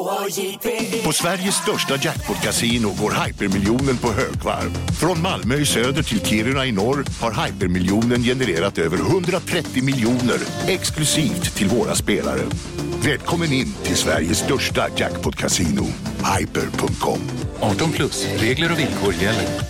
På Sveriges största jackpot-casino går Hypermiljonen på högvarv. Från Malmö i söder till Kiruna i norr har Hypermiljonen genererat över 130 miljoner exklusivt till våra spelare. Välkommen in till Sveriges största jackpot-casino, hyper.com. 18 plus, regler och villkor gäller.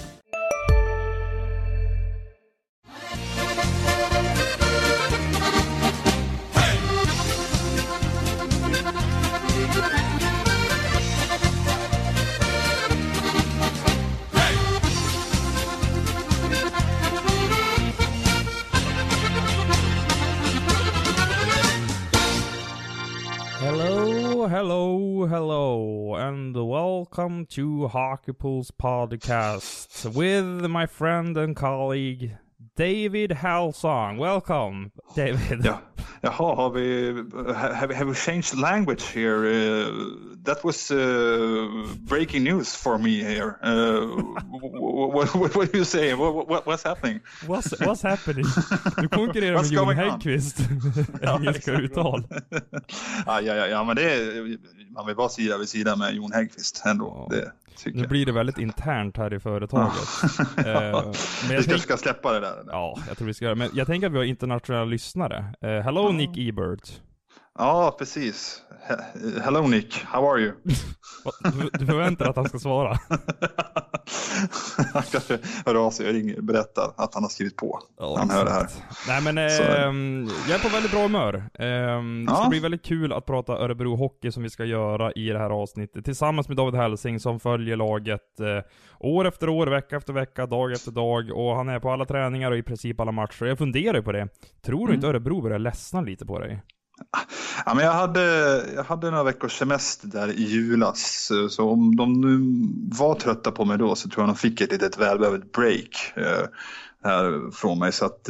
Hello, and welcome to Hockey Pulse Podcast with my friend and colleague David Halsong. Welcome, David. Yeah. Jaha, have we changed language here? That was breaking news for me here. What do you say? What's happening? What's happening? Du konkurrerar med Jon Häggqvist. Engelska uttal. Ja, men det är, man vill vara sida vid sida med Jon Häggqvist ändå. Ja. Nu blir det väldigt internt här i företaget. Men vi ska släppa det där. Ja, jag tror vi ska göra. Men jag tänker att vi har internationella lyssnare. Hello Nick Ebert. Ja, precis. Hello Nick, how are you? Du förväntar att han ska svara. Han kanske hör av sig och ringer, berättar att han har skrivit på. Han hör det här. Nej, men jag är på väldigt bra humör. Det ska bli väldigt kul att prata Örebro Hockey som vi ska göra i det här avsnittet. Tillsammans med David Hälsing som följer laget år efter år, vecka efter vecka, dag efter dag. Och han är på alla träningar och i princip alla matcher. Jag funderar på det. Tror du inte Örebro börjar ledsna lite på dig? Ja, men jag hade några veckors semester där i julas, så om de nu var trötta på mig då så tror jag de fick ett litet välbehövligt break här från mig, så att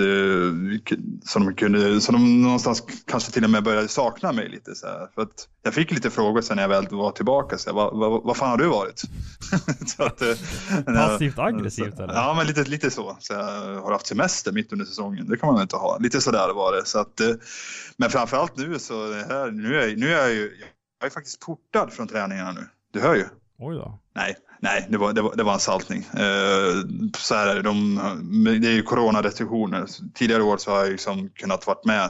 så de någonstans kanske till och med började sakna mig lite så här, för att jag fick lite frågor sen när jag väl var tillbaka, så vad fan har du varit? Så att, passivt aggressivt eller? Ja, men lite så jag har haft semester mitt under säsongen, det kan man inte ha, lite så där var det, så att, men framförallt nu så nu är jag är faktiskt portad från träningarna nu, du hör ju. Oj då. Nej, det var en saltning. Så här är det, det är ju coronarestriktioner. Tidigare år så har jag liksom kunnat varit med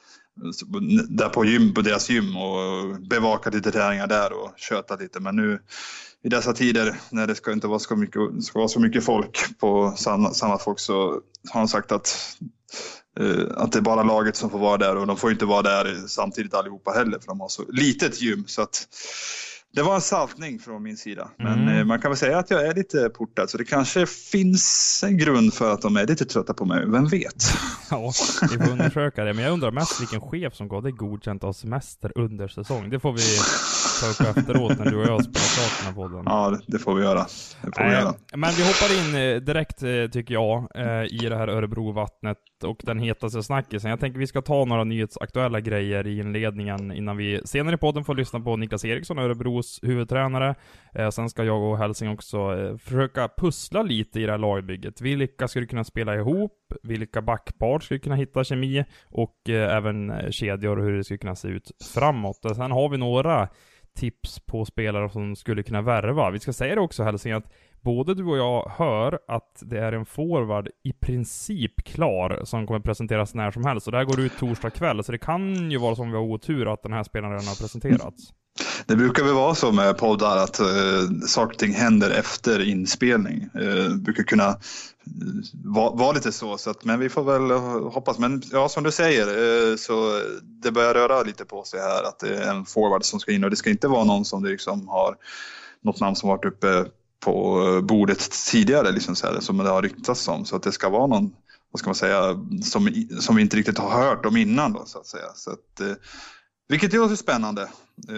där på deras gym och bevakat lite träningar där och kötat lite. Men nu i dessa tider när det ska inte vara så mycket folk på samma folk, så har han sagt att det är bara laget som får vara där, och de får inte vara där samtidigt allihopa heller, för de har så litet gym, så att det var en saltning från min sida. Men man kan väl säga att jag är lite portad, så det kanske finns en grund för att de är lite trötta på mig. Vem vet? Ja, vi får undersöka det. Men jag undrar mest vilken chef som gav det godkänt av semester under säsong. Det får vi ta upp efteråt när du och jag spelar klart den här podden. Ja, det får vi göra. Men vi hoppar in direkt, tycker jag, i det här Örebro-vattnet och den hetaste snackisen. Jag tänker vi ska ta några nyhetsaktuella grejer i inledningen innan vi senare i podden får lyssna på Niklas Eriksson, Örebros huvudtränare. Sen ska jag och Hälsing också försöka pussla lite i det här lagbygget. Vilka skulle kunna spela ihop? Vilka backpar skulle kunna hitta kemi? Och även kedjor och hur det skulle kunna se ut framåt. Och sen har vi några tips på spelare som skulle kunna värva. Vi ska säga det också, Hälsing, att både du och jag hör att det är en forward i princip klar som kommer presenteras när som helst. Och det här går ut torsdag kväll, så det kan ju vara som vi har otur att den här spelaren redan har presenterats. Det brukar väl vara så med poddar att saker och ting händer efter inspelning. Brukar kunna vara lite så att, men vi får väl hoppas. Men ja, som du säger, så det börjar röra lite på sig här att det är en forward som ska in, och det ska inte vara någon som det liksom har något namn som varit uppe på bordet tidigare liksom, så här, som det har ryktats om, så att det ska vara någon, vad ska man säga, som vi inte riktigt har hört om innan då, så att säga. Så att, vilket är också spännande.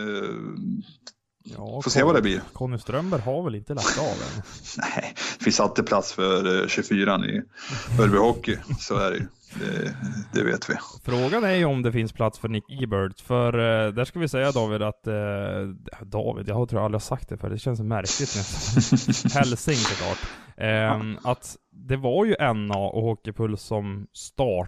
Ja, får se vad det blir. Conny Strömberg har väl inte lagt av än? Nej, det finns alltid plats för 24 i Örebro Hockey, så är det ju. Det vet vi. Frågan är ju om det finns plats för Nick Ebert. För där ska vi säga, David, att David, jag tror jag aldrig har sagt det, för det känns märkligt nästan. Hälsing såklart. Att det var ju NA och Hockeypuls som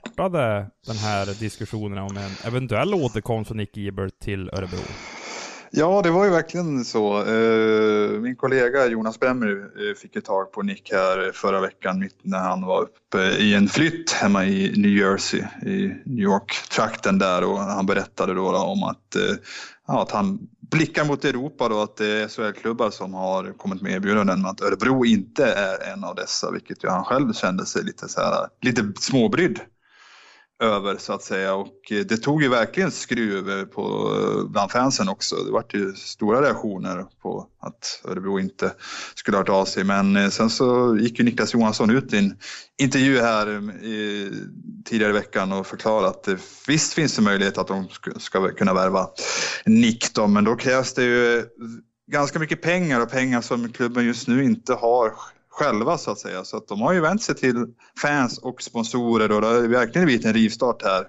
startade den här diskussionen om en eventuell återkomst för Nick Ebert till Örebro. Ja, det var ju verkligen så. Min kollega Jonas Bremmer fick ett tag på Nick här förra veckan mitt när han var uppe i en flytt hemma i New Jersey, i New York-trakten där, och han berättade då om att han blickar mot Europa då, att det är SHL-klubbar som har kommit med erbjudanden, men att Örebro inte är en av dessa, vilket ju han själv kände sig lite småbrydd över så att säga, och det tog ju verkligen skruv på bland fansen också. Det var ju stora reaktioner på att Örebro inte skulle ha hört av sig, men sen så gick ju Niklas Johansson ut i en intervju här tidigare i veckan och förklarade att visst finns det möjlighet att de ska kunna värva Nick då, men då krävs det ju ganska mycket pengar, och pengar som klubben just nu inte har själva så att säga. Så att de har ju vänt sig till fans och sponsorer, och det har verkligen blivit en rivstart här.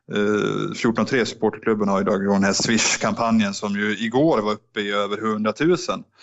14-3 supporterklubben har idag den här Swish-kampanjen som ju igår var uppe i över 100 000.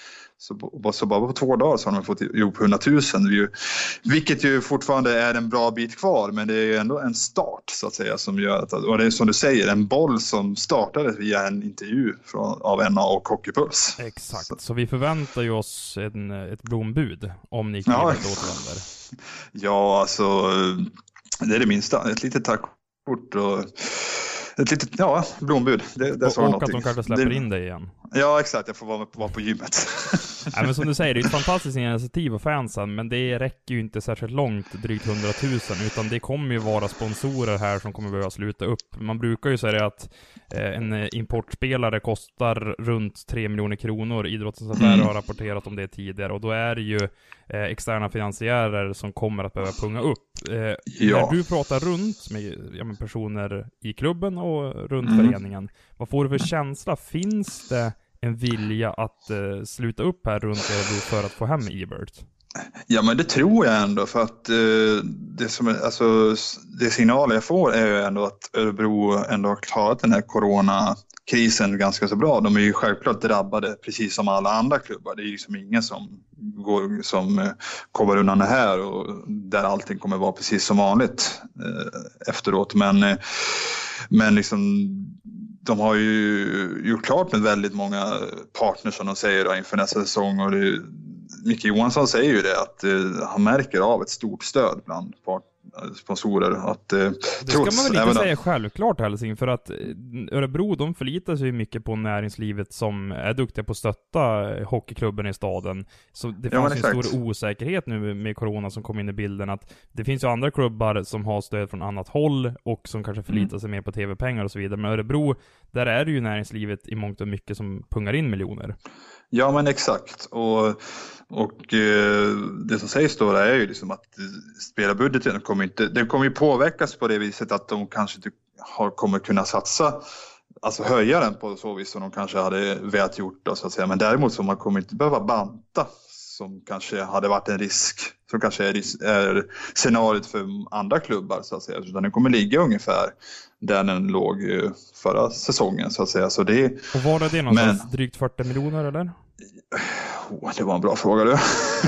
Så bara på 2 dagar så har de fått ihop 100 000. Vilket ju fortfarande är en bra bit kvar, men det är ändå en start så att säga, som gör att, och det är som du säger, en boll som startades via en intervju av NA och Hockeypuls. Exakt, så vi förväntar ju oss ett blombud om ni kan återvänder. Ja, alltså det är det minsta. Ett litet tackkort och ett litet blombud. Det och att de kanske släpper in dig igen. Ja, exakt. Jag får vara på gymmet. Nej, men som du säger, det är ett fantastiskt initiativ av fansen, men det räcker ju inte särskilt långt, drygt 100 000, utan det kommer ju vara sponsorer här som kommer behöva sluta upp. Man brukar ju säga att en importspelare kostar runt 3 miljoner kronor. Idrottens affärer har rapporterat om det tidigare, och då är det ju externa finansiärer som kommer att behöva punga upp. När du pratar runt med personer i klubben och runt föreningen, vad får du för känsla? Finns det en vilja att sluta upp här runt Örebro för att få hem Ebert? Ja, men det tror jag ändå, för att det signaler jag får är ju ändå att Örebro ändå har klarat den här coronakrisen ganska så bra. De är ju självklart drabbade precis som alla andra klubbar. Det är ju liksom ingen som kommer undan det här, och där allting kommer vara precis som vanligt efteråt. Men liksom de har ju gjort klart med väldigt många partners som de säger då, inför nästa säsong, och Micke Johansson säger ju det, att han märker av ett stort stöd bland sponsorer. Det ska man väl inte säga självklart, Hälsing, för att Örebro, de förlitar sig mycket på näringslivet som är duktiga på att stötta hockeyklubben i staden. Så det fanns en stor osäkerhet nu med corona som kom in i bilden, att det finns ju andra klubbar som har stöd från annat håll och som kanske förlitar sig mer på tv-pengar och så vidare. Men Örebro, där är det ju näringslivet i mångt och mycket som pungar in miljoner. Ja, men exakt. Och det som sägs då är ju liksom att spelarbudgeten kommer ju påverkas på det viset att de kanske inte kommer kunna satsa, alltså höja den på så vis som de kanske hade velat gjort då, så att säga. Men däremot så man kommer inte behöva banta, som kanske hade varit en risk, som kanske är scenariot för andra klubbar så att säga, utan den kommer ligga ungefär där den låg förra säsongen så att säga. Så det, och var det någonstans drygt 40 miljoner eller? Det var en bra fråga du.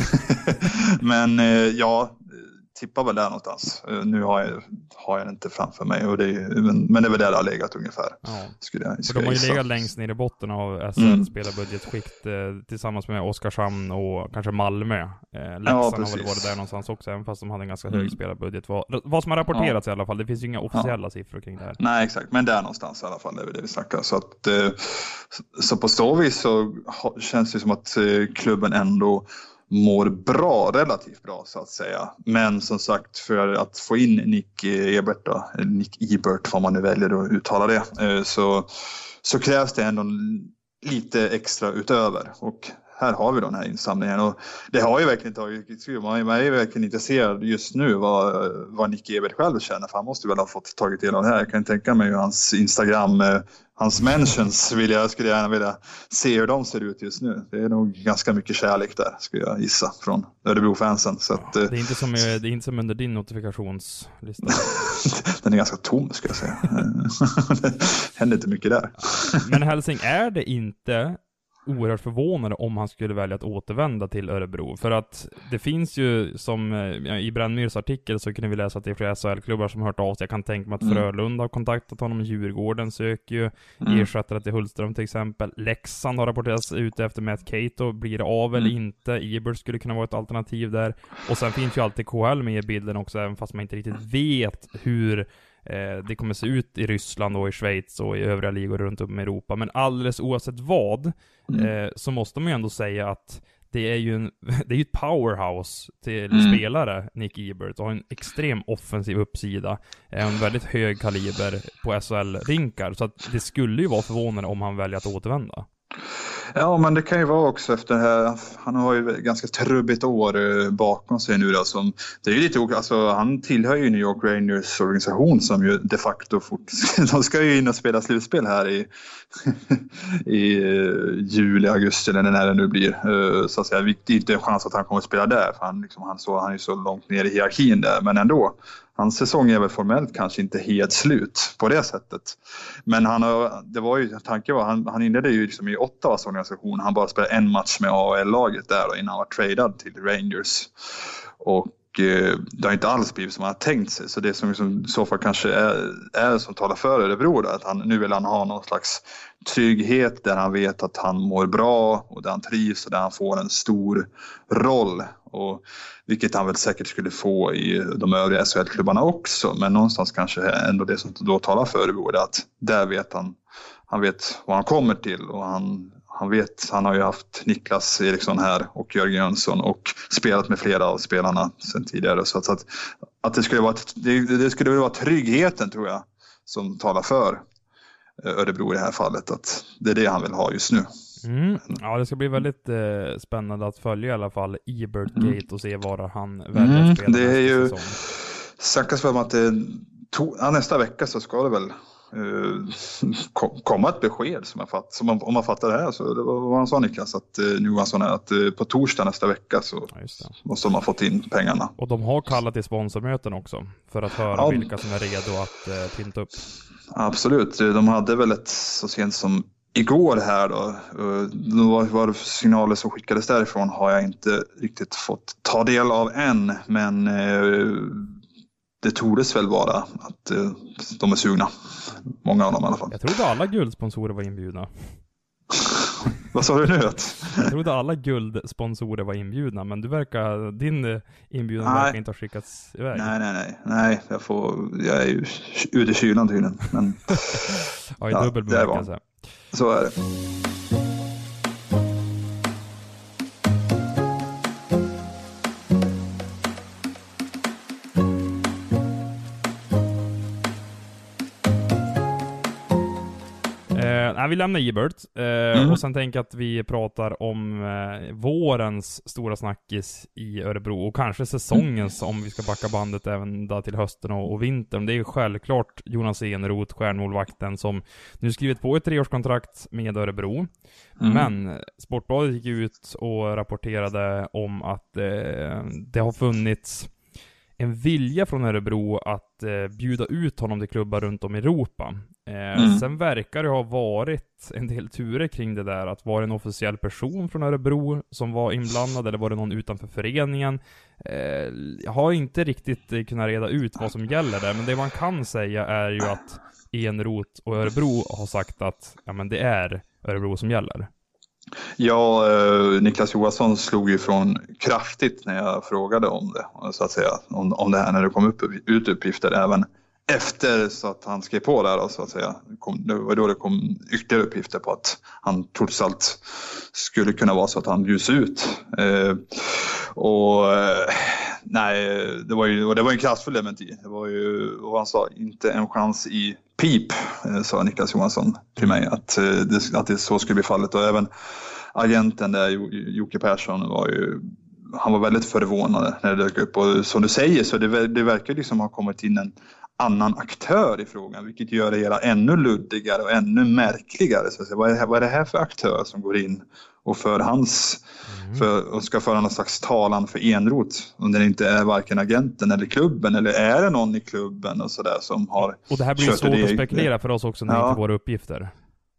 Men tippar väl där någonstans. Nu har jag inte framför mig, och men det är väl där det har legat ungefär. Ja. För de har ju legat längst ner i botten av SL spelarbudgetskikt tillsammans med Oskarshamn och kanske Malmö. Leksand har väl varit där någonstans också, även fast de hade en ganska hög spelarbudget. Vad som har rapporterats i alla fall, det finns ju inga officiella siffror kring det här. Nej, exakt, men där någonstans i alla fall är det vi snackar. Så på så vis så känns det som att klubben ändå mår bra, relativt bra så att säga. Men som sagt, för att få in Nick Ebert, vad man nu väljer att uttala det, så krävs det ändå lite extra utöver. Och här har vi då den här insamlingen, och det har ju verkligen tagit skruv. Man är ju verkligen intresserad just nu vad Nick Ebert själv känner, för han måste väl ha fått tagit del av det här. Jag kan tänka mig hans Instagram, hans mentions skulle jag gärna vilja se hur de ser ut just nu. Det är nog ganska mycket kärlek där, skulle jag gissa, från Örebro-fansen. Så att, det är inte som under din notifikationslista. Den är ganska tom, ska jag säga. Det händer inte mycket där. Men Hälsing, är det inte oerhört förvånade om han skulle välja att återvända till Örebro. För att det finns ju, som i Brännmyrs artikel så kunde vi läsa att det är flera SHL-klubbar som har hört av sig. Jag kan tänka mig att Frölunda har kontaktat honom, Djurgården söker ju ersättare till Hultström till exempel. Leksand har rapporterats ute efter Matt Cato, blir det av eller inte? Ebert skulle kunna vara ett alternativ där. Och sen finns ju alltid KHL med i bilden också, även fast man inte riktigt vet hur det kommer se ut i Ryssland och i Schweiz och i övriga ligor runt om i Europa. Men alldeles oavsett vad så måste man ju ändå säga att det är ju ett powerhouse till spelare, Nick Ebert, och har en extrem offensiv uppsida, en väldigt hög kaliber på SHL-rinkar, så att det skulle ju vara förvånande om han väljer att återvända. Ja, men det kan ju vara också efter det här. Han har ju ganska trubbigt år bakom sig nu då, som det är ju lite, alltså han tillhör ju New York Rangers organisation som ju de facto de ska ju in och spela slutspel här i juli, augusti eller när det nu blir, så att säga. Det är inte en chans att han kommer att spela där, för han är så långt ner i hierarkin där, men ändå. Hans säsong är väl formellt kanske inte helt slut på det sättet. Men tanken var, han inledde ju liksom i Ottawas organisation. Han bara spelade en match med AHL-laget där då, innan han var tradad till Rangers. Och det har inte alls blivit som han har tänkt sig. Så det som liksom, i så fall kanske är som talar för Örebro, att nu vill han ha någon slags trygghet där han vet att han mår bra och där han trivs och där han får en stor roll. Och vilket han väl säkert skulle få i de övriga SHL-klubbarna också. Men någonstans kanske ändå det som då talar för Örebro är att där vet han vet vad han kommer till. Och han har ju haft Niklas Eriksson här och Jörgen Jönsson och spelat med flera av spelarna sedan tidigare. Så att det skulle vara tryggheten, tror jag, som talar för Örebro i det här fallet. Att det är det han vill ha just nu. Ja, det ska bli väldigt spännande att följa i alla fall Ebert Gate och se var han väljer att spela. Det är ju snackas för att nästa vecka så ska det väl komma ett besked om man fattar det här. Så det var vad han sa, Niklas, att nu var så att på torsdag nästa vecka så måste man fått in pengarna. Och de har kallat till sponsormöten också för att höra vilka som är redo att pynta upp. Absolut, de hade väl ett så sent som igår här då var det signaler som skickades därifrån har jag inte riktigt fått ta del av än, men det tordes väl vara att de är sugna. Många av dem i alla fall. Jag trodde alla guldsponsorer var inbjudna. Vad sa du nu? Jag trodde alla guldsponsorer var inbjudna, men din inbjudan verkar inte ha skickats iväg. Nej, jag är ju ute i kylan tydligen. Men, ja, dubbel bemärkelse. Så är det. Vi lämnar Ebert och sen tänker jag att vi pratar om vårens stora snackis i Örebro och kanske säsongens, om vi ska backa bandet även där till hösten och vintern. Det är ju självklart Jonas Eneroth, stjärnmålvakten, som nu skrivit på ett 3-årskontrakt med Örebro. Men Sportbladet gick ut och rapporterade om att det har funnits en vilja från Örebro att bjuda ut honom till klubbar runt om i Europa. Sen verkar det ha varit en del turer kring det där. Att var det en officiell person från Örebro som var inblandad, eller var det någon utanför föreningen? Jag har inte riktigt kunnat reda ut vad som gäller där. Men det man kan säga är ju att Eneroth och Örebro har sagt att det är Örebro som gäller. Ja, Niklas Johansson slog ju från kraftigt när jag frågade om det, så att säga, om det här när det kom ut uppgifter även efter så att han skrev på där, så att säga. Det var då det kom ytterligare uppgifter på att han trots allt skulle kunna vara så att han bjuds ut. Det var en kraftfull dementi. Det var ju, och han sa, inte en chans i pip, sa Niklas Johansson till mig, att det så skulle bli fallet. Och även agenten där, Jocke Persson, han var väldigt förvånad när det dök upp. Och som du säger, så det verkar liksom ha kommit in en annan aktör i frågan, vilket gör det hela ännu luddigare och ännu märkligare. Så vad är det här för aktör som går in och och ska föra någon slags talan för Eneroth, om det inte är varken agenten eller klubben, eller är det någon i klubben och sådär som har... Och det här blir svårt att spekulera för oss också när det inte våra uppgifter.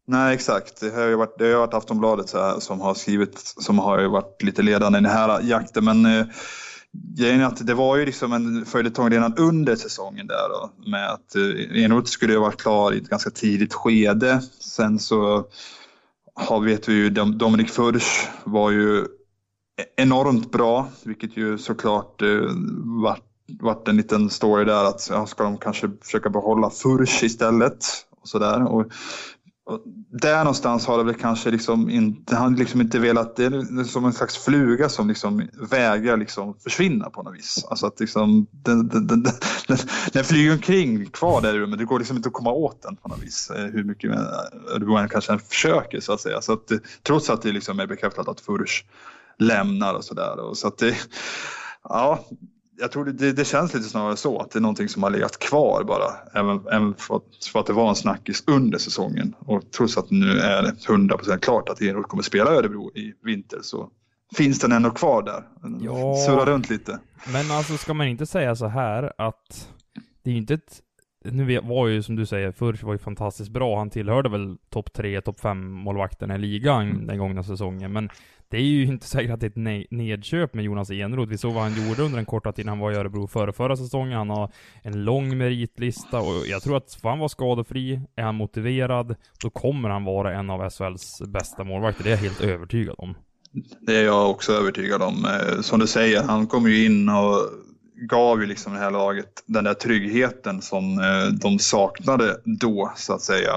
Nej, exakt. Det har ju varit Aftonbladet så här, som har ju varit lite ledande i den här jakten. Men grejen är att det var ju liksom en följetong redan under säsongen där då, med att Enroth skulle ha varit klar i ett ganska tidigt skede. Sen så vet vi ju Dominik Furch var ju enormt bra, vilket ju såklart vart en liten story där att ska de kanske försöka behålla Furch istället och sådär. Och där någonstans har det väl kanske liksom inte velat, det är som en slags fluga som liksom vägrar liksom försvinna på något vis. Alltså att liksom den flyger omkring kvar där, men det går liksom inte att komma åt den på något vis, hur mycket Örebro kanske försöker så att säga. Så att trots att det liksom är bekräftat att Furch lämnar och sådär, och så att det, ja, jag tror det känns lite snarare så att det är någonting som har legat kvar bara, även för att det var en snackis under säsongen, och trots att nu är det 100% klart att Enroth kommer spela Örebro i vinter, så finns den ändå kvar där. Ja, surrar runt lite. Men alltså, ska man inte säga så här att det är inte ett, nu var ju som du säger, Furch var ju fantastiskt bra, han tillhörde väl topp 3, topp 5 målvakterna i ligan den gångna säsongen, men det är ju inte säkert att det är ett nedköp med Jonas Enroth. Vi såg vad han gjorde under den korta tiden han var i Örebro förra säsongen. Han har en lång meritlista, och jag tror att han var skadefri, är han motiverad, då kommer han vara en av SHLs bästa målvakter. Det är jag helt övertygad om. Det är jag också övertygad om. Som du säger, han kom ju in och gav ju liksom det här laget den där tryggheten som de saknade då, så att säga.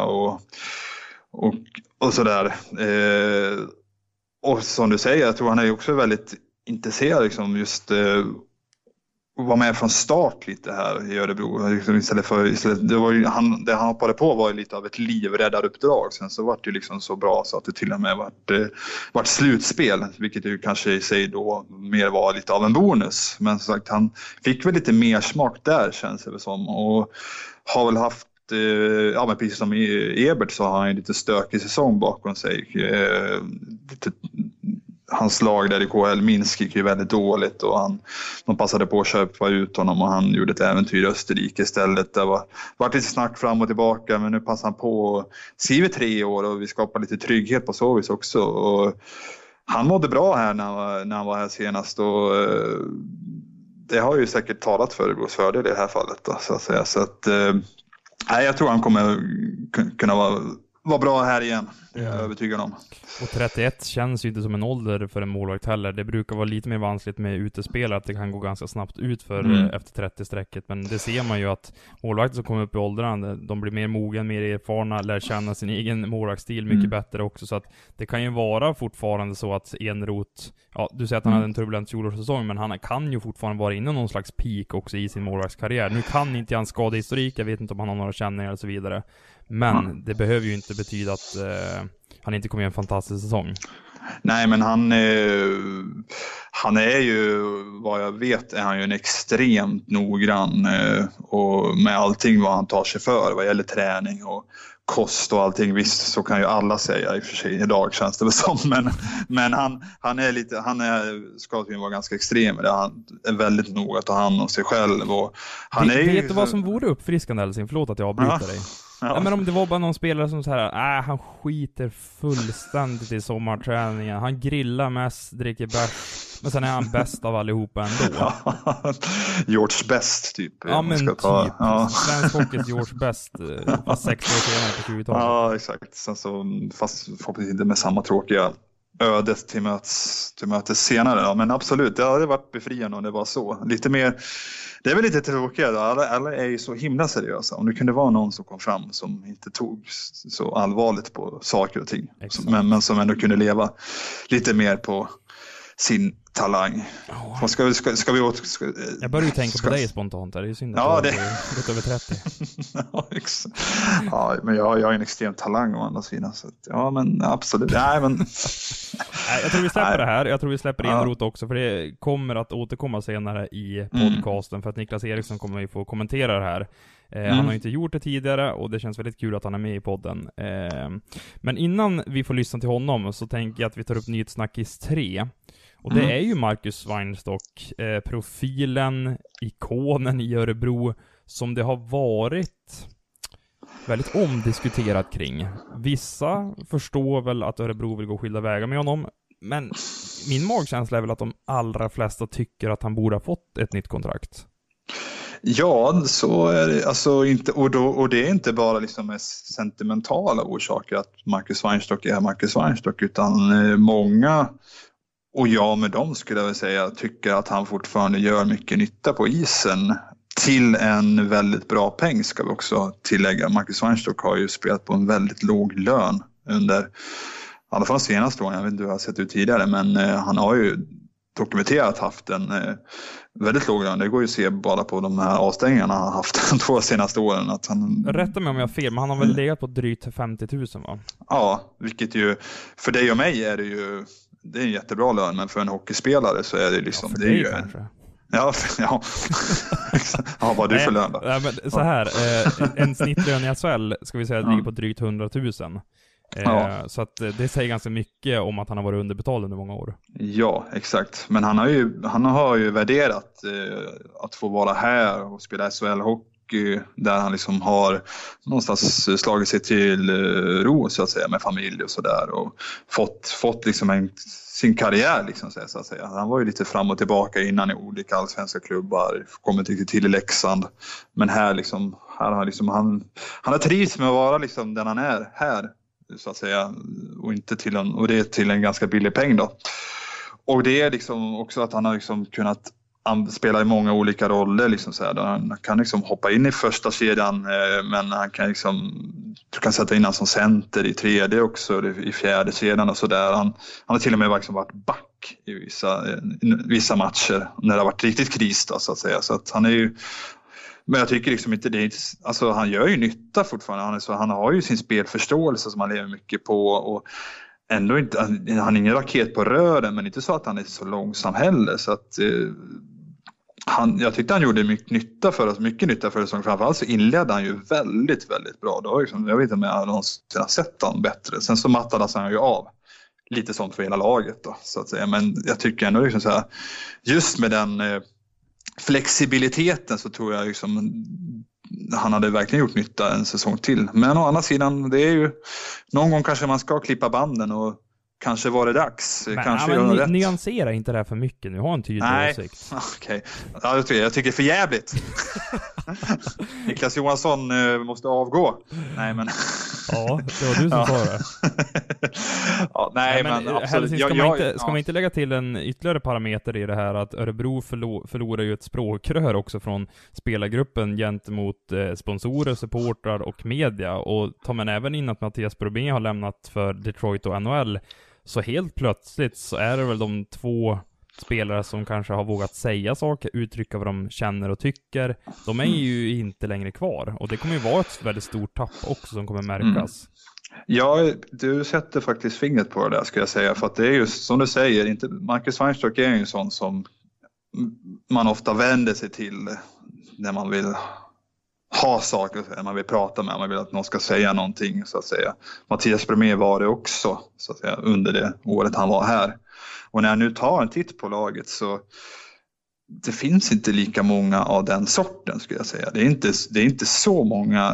Och sådär. Och som du säger, jag tror han är också väldigt intresserad liksom just att vara med från start lite här i Örebro. Det var ju, det han hoppade på var ju lite av ett livräddaruppdrag. Sen så var det ju liksom så bra så att det till och med vart slutspel, vilket ju kanske i sig då mer var lite av en bonus. Men som sagt, han fick väl lite mer smak där, känns det som, och har väl haft, ja, men precis som Ebert så har han en lite stökig säsong bakom sig. Hans lag där i KHL, Minsk, gick ju väldigt dåligt, och de passade på att köpa ut honom, och han gjorde ett äventyr i Österrike istället. Det var lite snack fram och tillbaka, men nu passar han på och skriver 3 år, och vi skapar lite trygghet på så vis också. Och han mådde bra här när han var här senast, och det har ju säkert talat för Örebros fördel i det här fallet då, så att säga. Så att jag tror han kommer kunna vara bra här igen. Det är jag övertygad om. Och 31 känns ju inte som en ålder för en målvakt heller. Det brukar vara lite mer vanskligt med utespelare, att det kan gå ganska snabbt ut för efter 30-strecket. Men det ser man ju att målvakter som kommer upp i åldrarna, de blir mer mogen, mer erfarna, lär känna sin egen målvaktsstil mycket bättre också. Så att det kan ju vara fortfarande så att Enroth, ja, du säger att han hade en turbulent fjolårssäsong, men han kan ju fortfarande vara inne någon slags peak också i sin målvaktskarriär. Nu kan inte han skadehistorik, jag vet inte om han har några känningar och så vidare. Men det behöver ju inte betyda att han inte kommer göra en fantastisk säsong. Nej, men han är ju, vad jag vet, är han ju en extremt noggrann och med allting vad han tar sig för vad gäller träning och kost och allting. Visst, så kan ju alla säga i och för sig idag, känns det väl som, men ska ju vara ganska extrem. Han är väldigt noga att ta hand om sig själv, och han vet du vad som vore uppfriskande, Elsin? Förlåt att jag avbryter dig. Ja. Ja, men om det var bara någon spelare som så här, han skiter fullständigt i sommarträningen. Han grillar mest, dricker bärs, men sen är han bäst av allihopa ändå. George Best typ. Ja, men typ. Ja. Svensk hockeys George Best, fast 60 år senare på 20-talet. Ja, exakt. Sen så, fast förhoppningsvis inte med samma tråkiga ödet till mötes senare. Ja, men absolut, det hade varit befriande om det var så. Lite mer, det är väl lite tråkigt. Alla är ju så himla seriösa. Om det kunde vara någon som kom fram som inte tog så allvarligt på saker och ting. Men som ändå kunde leva lite mer på sin talang. Oh. Ska vi jag börjar ju tänka på dig spontant. Det är ju synd att du har gått över 30. Ja, men jag har en extrem talang å andra sidan. Så att, ja, men absolut. Nej, men... jag tror vi släpper det här. Jag tror vi släpper Enroth också, för det kommer att återkomma senare i podcasten, för att Niklas Eriksson kommer ju få kommentera det här. Han har inte gjort det tidigare, och det känns väldigt kul att han är med i podden. Men innan vi får lyssna till honom så tänker jag att vi tar upp Nyhetssnackis 3. Och det är ju Marcus Weinstock, profilen, ikonen i Örebro, som det har varit väldigt omdiskuterat kring. Vissa förstår väl att Örebro vill gå skilda vägar med honom, men min magkänsla är väl att de allra flesta tycker att han borde ha fått ett nytt kontrakt. Ja, så är det. Alltså inte, och det är inte bara liksom med sentimentala orsaker att Marcus Weinstock är Marcus Weinstock, utan många, och jag med dem skulle jag väl säga, tycker att han fortfarande gör mycket nytta på isen till en väldigt bra peng, ska vi också tillägga. Marcus Weinstock har ju spelat på en väldigt låg lön under, i alla fall senaste åren, jag vet inte hur jag har sett ut tidigare, men han har ju dokumenterat haft en väldigt låg lön. Det går ju att se bara på de här avstängningarna han har haft de 2 senaste åren. Att han... Rätta mig om jag har fel, men han har väl legat på drygt 50 000, va? Ja, vilket ju, för dig och mig är det är en jättebra lön, men för en hockeyspelare så är det liksom... Ja, för det är dig ju kanske. Ja. Ja, vad du för lön då? Nej, men så här, en snittlön i SHL ska vi säga ligger på drygt 100 000. Så att det säger ganska mycket om att han har varit underbetald under många år. Ja, exakt. Men han har ju värderat att få vara här och spela SHL-hockey, där han liksom har någonstans slagit sig till ro, så att säga, med familj och sådär, och fått liksom sin karriär liksom, så att säga. Han var ju lite fram och tillbaka innan i olika allsvenska klubbar, kommit till i Leksand, men här har liksom han har trivts med att vara liksom den han är här, så att säga, och inte och det är till en ganska billig peng då. Och det är liksom också att han har liksom kunnat spela i många olika roller liksom, så här. Han kan liksom hoppa in i första kedjan, men han kan liksom, du kan sätta in han som center i tredje också, i fjärde kedjan och sådär. Han har till och med liksom varit back i vissa matcher när det har varit riktigt kris då, så att säga. Så att han är ju, men jag tycker liksom inte det, alltså han gör ju nytta fortfarande. Han har ju sin spelförståelse som han lever mycket på, och ändå inte, han är ingen raket på rören, men inte så att han är så långsam heller, så att jag tyckte han gjorde mycket nytta för säsongen. Framförallt så inledde han ju väldigt, väldigt bra. Då, liksom, jag vet inte om jag någonsin har sett han bättre. Sen så mattades han ju av. Lite sånt för hela laget då, så att säga. Men jag tycker ändå liksom så här, just med den flexibiliteten, så tror jag liksom han hade verkligen gjort nytta en säsong till. Men å andra sidan, det är ju någon gång kanske man ska klippa banden, och kanske var det dags. Men nyansera inte det här för mycket nu. Ha en tydlig åsikt. Okej. Ja, jag tycker det är för jävligt. Niklas Johansson måste avgå. Nej, men... Ja, det var du som sa det. Ja, nej, men absolut. Ska man inte lägga till en ytterligare parameter i det här, att Örebro förlorar ju ett språkrör också från spelargruppen gentemot sponsorer, supportrar och media. Och tar man även in att Mattias Brobé har lämnat för Detroit och NHL, så helt plötsligt så är det väl de 2 spelare som kanske har vågat säga saker, uttrycka vad de känner och tycker. De är ju inte längre kvar, och det kommer ju vara ett väldigt stort tapp också som kommer märkas. Ja, du sätter faktiskt fingret på det där, ska jag säga, för att det är just som du säger, inte Marcus Weinstock är ju en sån som man ofta vänder sig till när man vill ha saker, man vill prata med, man vill att någon ska säga någonting, så att säga. Mattias Bromé var det också, så att säga, under det året han var här. Och när jag nu tar en titt på laget, så det finns inte lika många av den sorten, skulle jag säga. Det är inte så många,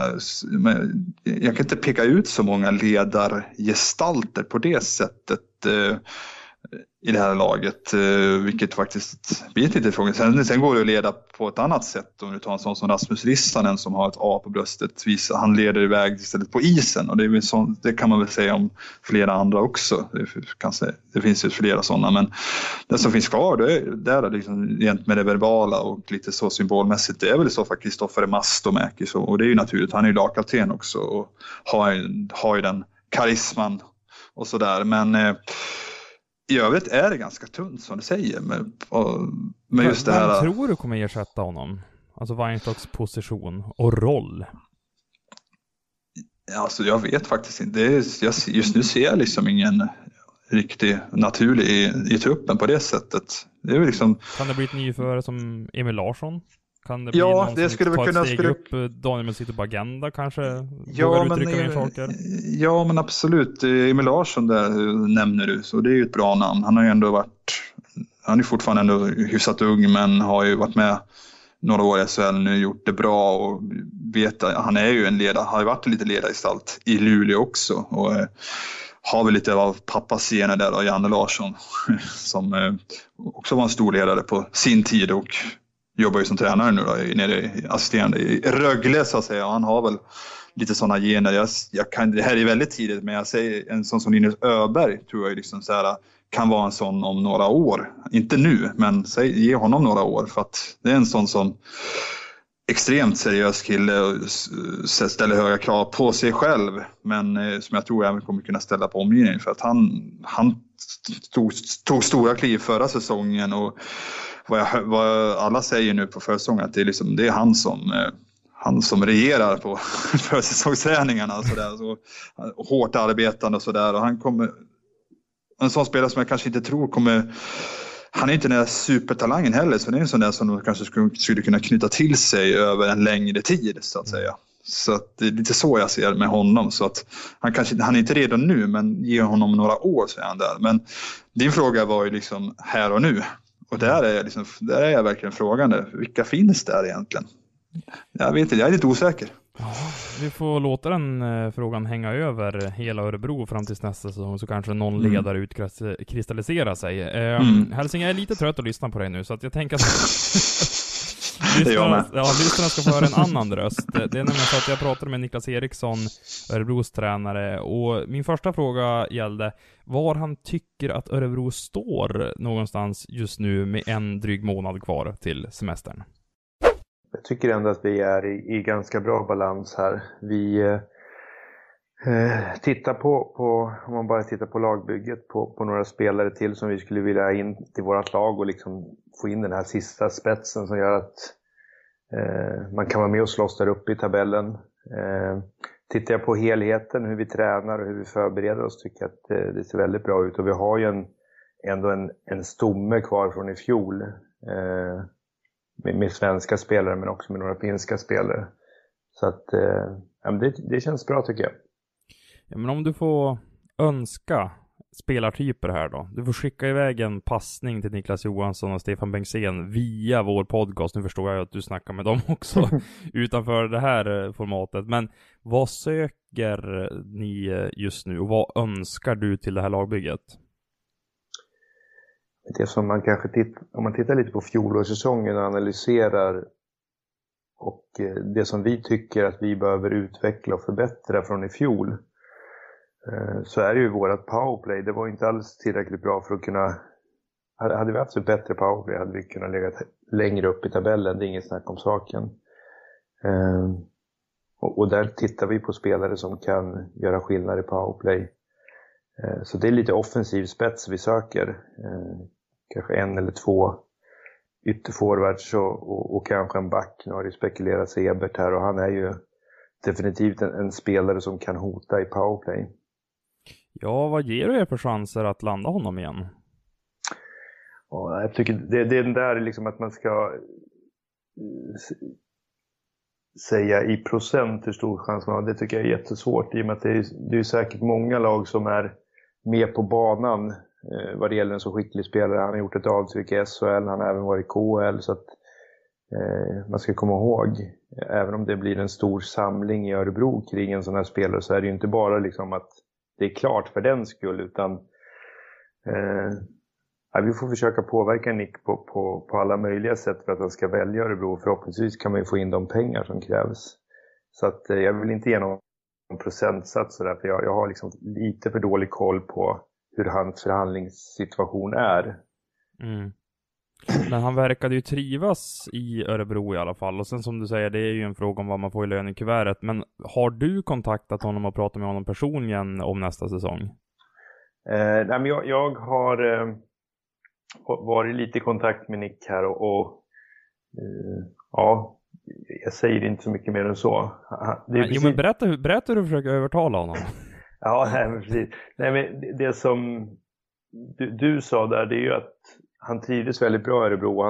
jag kan inte peka ut så många ledargestalter på det sättet i det här laget, vilket faktiskt blir ett litet fråga. Sen går det att leda på ett annat sätt. Om du tar en sån som Rasmus Rissanen som har ett A på bröstet, han leder iväg istället på isen, och det kan man väl säga om flera andra också. Det finns ju flera sådana, men det som finns kvar, det är liksom rent med det verbala och lite så symbolmässigt, det är väl så för Kristoffer Mastomäki, och det är ju naturligt, han är ju lagkapten också och har ju den karisman och sådär, men i övrigt är det ganska tunt, som du säger, med just det här. Vem tror du kommer ersätta honom? Alltså Weinstocks position och roll? Alltså jag vet faktiskt inte. Just nu ser jag liksom ingen riktigt naturlig i truppen på det sättet. Det är liksom... Kan det bli ett nyförare som Emil Larsson? Kan det bli någon det skulle som väl kunna steg upp? Daniel sitter på agenda kanske? Ja, men absolut. Emil Larsson där nämner du, så det är ju ett bra namn. Han har ju ändå han är fortfarande ändå hyfsat ung, men har ju varit med några år i SHL nu, gjort det bra och vet att han är ju en ledare, har ju varit en liten ledargestalt i Luleå också och har väl lite av pappas gener där och Janne Larsson som också var en stor ledare på sin tid och jobbar ju som tränare nu då, nere assisterande i Rögle så att säga. Han har väl lite sådana gener. Det här är väldigt tidigt, men jag säger en sån som Linus Öberg tror jag liksom så här, kan vara en sån om några år. Inte nu, men ge honom några år för att det är en sån som extremt seriös kille och ställer höga krav på sig själv, men som jag tror även kommer kunna ställa på omgivningen för att han tog stora kliv förra säsongen och vad alla säger nu på försäsongen att det är han som regerar på försäsongsträningarna och sådär, så hårt arbetande och sådär, och han kommer en sån spelare som jag kanske inte tror kommer. Han är inte den där supertalangen heller, så det är en sån där som kanske skulle kunna knyta till sig över en längre tid så att säga. Så att det är lite så jag ser med honom, så att han är inte redo nu, men ge honom några år så är han där. Men din fråga var ju liksom här och nu, och där är jag verkligen frågande. Vilka finns där egentligen? Jag vet inte, jag är lite osäker. Ja, vi får låta den frågan hänga över hela Örebro fram till nästa säsong, så kanske någon ledare utkristalliserar sig. Hälsing, jag är lite trött att lyssna på dig nu, så att jag tänker att lyssnarna ska få höra en annan röst. Det är nämligen så att jag pratade med Niklas Eriksson, Örebros tränare, och min första fråga gällde var han tycker att Örebro står någonstans just nu med en dryg månad kvar till semestern. Jag tycker ändå att vi är i ganska bra balans här. Vi tittar på, om man bara tittar på lagbygget, på några spelare till som vi skulle vilja ha in till vårt lag och liksom få in den här sista spetsen som gör att man kan vara med och slåss där uppe i tabellen. Tittar jag på helheten, hur vi tränar och hur vi förbereder oss, tycker jag att det ser väldigt bra ut. Och vi har ju ändå en stomme kvar från i fjol. Med svenska spelare men också med några finska spelare. Så att det känns bra tycker jag. Ja, men om du får önska spelartyper här då. Du får skicka iväg en passning till Niklas Johansson och Stefan Bengtzén via vår podcast. Nu förstår jag att du snackar med dem också utanför det här formatet. Men vad söker ni just nu och vad önskar du till det här lagbygget? Det som man kanske om man tittar lite på fjolårssäsongen och analyserar och det som vi tycker att vi behöver utveckla och förbättra från i fjol, så är det ju vårat powerplay. Det var inte alls tillräckligt bra för att kunna, hade vi haft ett bättre powerplay hade vi kunnat lägga längre upp i tabellen, det är inget snack om saken. Och där tittar vi på spelare som kan göra skillnad i powerplay. Så det är lite offensiv spets vi söker. Kanske en eller två ytterforwards och kanske en back. Nu har det spekulerats Ebert här och han är ju definitivt en spelare som kan hota i powerplay. Ja, vad ger du er för chanser att landa honom igen? Ja, jag tycker det är den där liksom att man ska säga i procent hur stor chans man har. Det tycker jag är jättesvårt i och med att det är säkert många lag som är med på banan vad det gäller en så skicklig spelare. Han har gjort ett avtryck i SHL, han har även varit i KHL, så att man ska komma ihåg, även om det blir en stor samling i Örebro kring en sån här spelare, så är det ju inte bara liksom att det är klart för den skull, utan vi får försöka påverka Nick på alla möjliga sätt för att han ska välja Örebro. Förhoppningsvis kan man ju få in de pengar som krävs. Så att jag vill inte ge någon procentsats där, för jag har liksom lite för dålig koll på hur hans förhandlingssituation är. Men han verkade ju trivas i Örebro i alla fall. Och sen som du säger, det är ju en fråga om vad man får i lön i kuvertet. Men har du kontaktat honom och pratat med honom personligen om nästa säsong? Nej, men jag har varit lite i kontakt med Nick här och ja, jag säger inte så mycket mer än så. Men berätta hur du försöker övertala honom. Ja, nej, precis. Nej, men det som du sa där, det är ju att han trivdes väldigt bra i Örebro.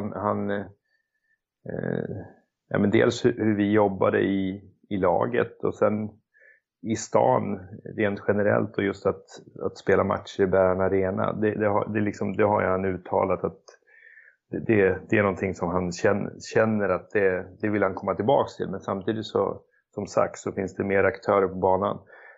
Men dels hur vi jobbade i laget och sen i stan rent generellt, och just att spela matcher i Bern Arena. Det har han uttalat att det är någonting som han känner att det vill han komma tillbaka till. Men samtidigt så, som sagt, så finns det mer aktörer på banan.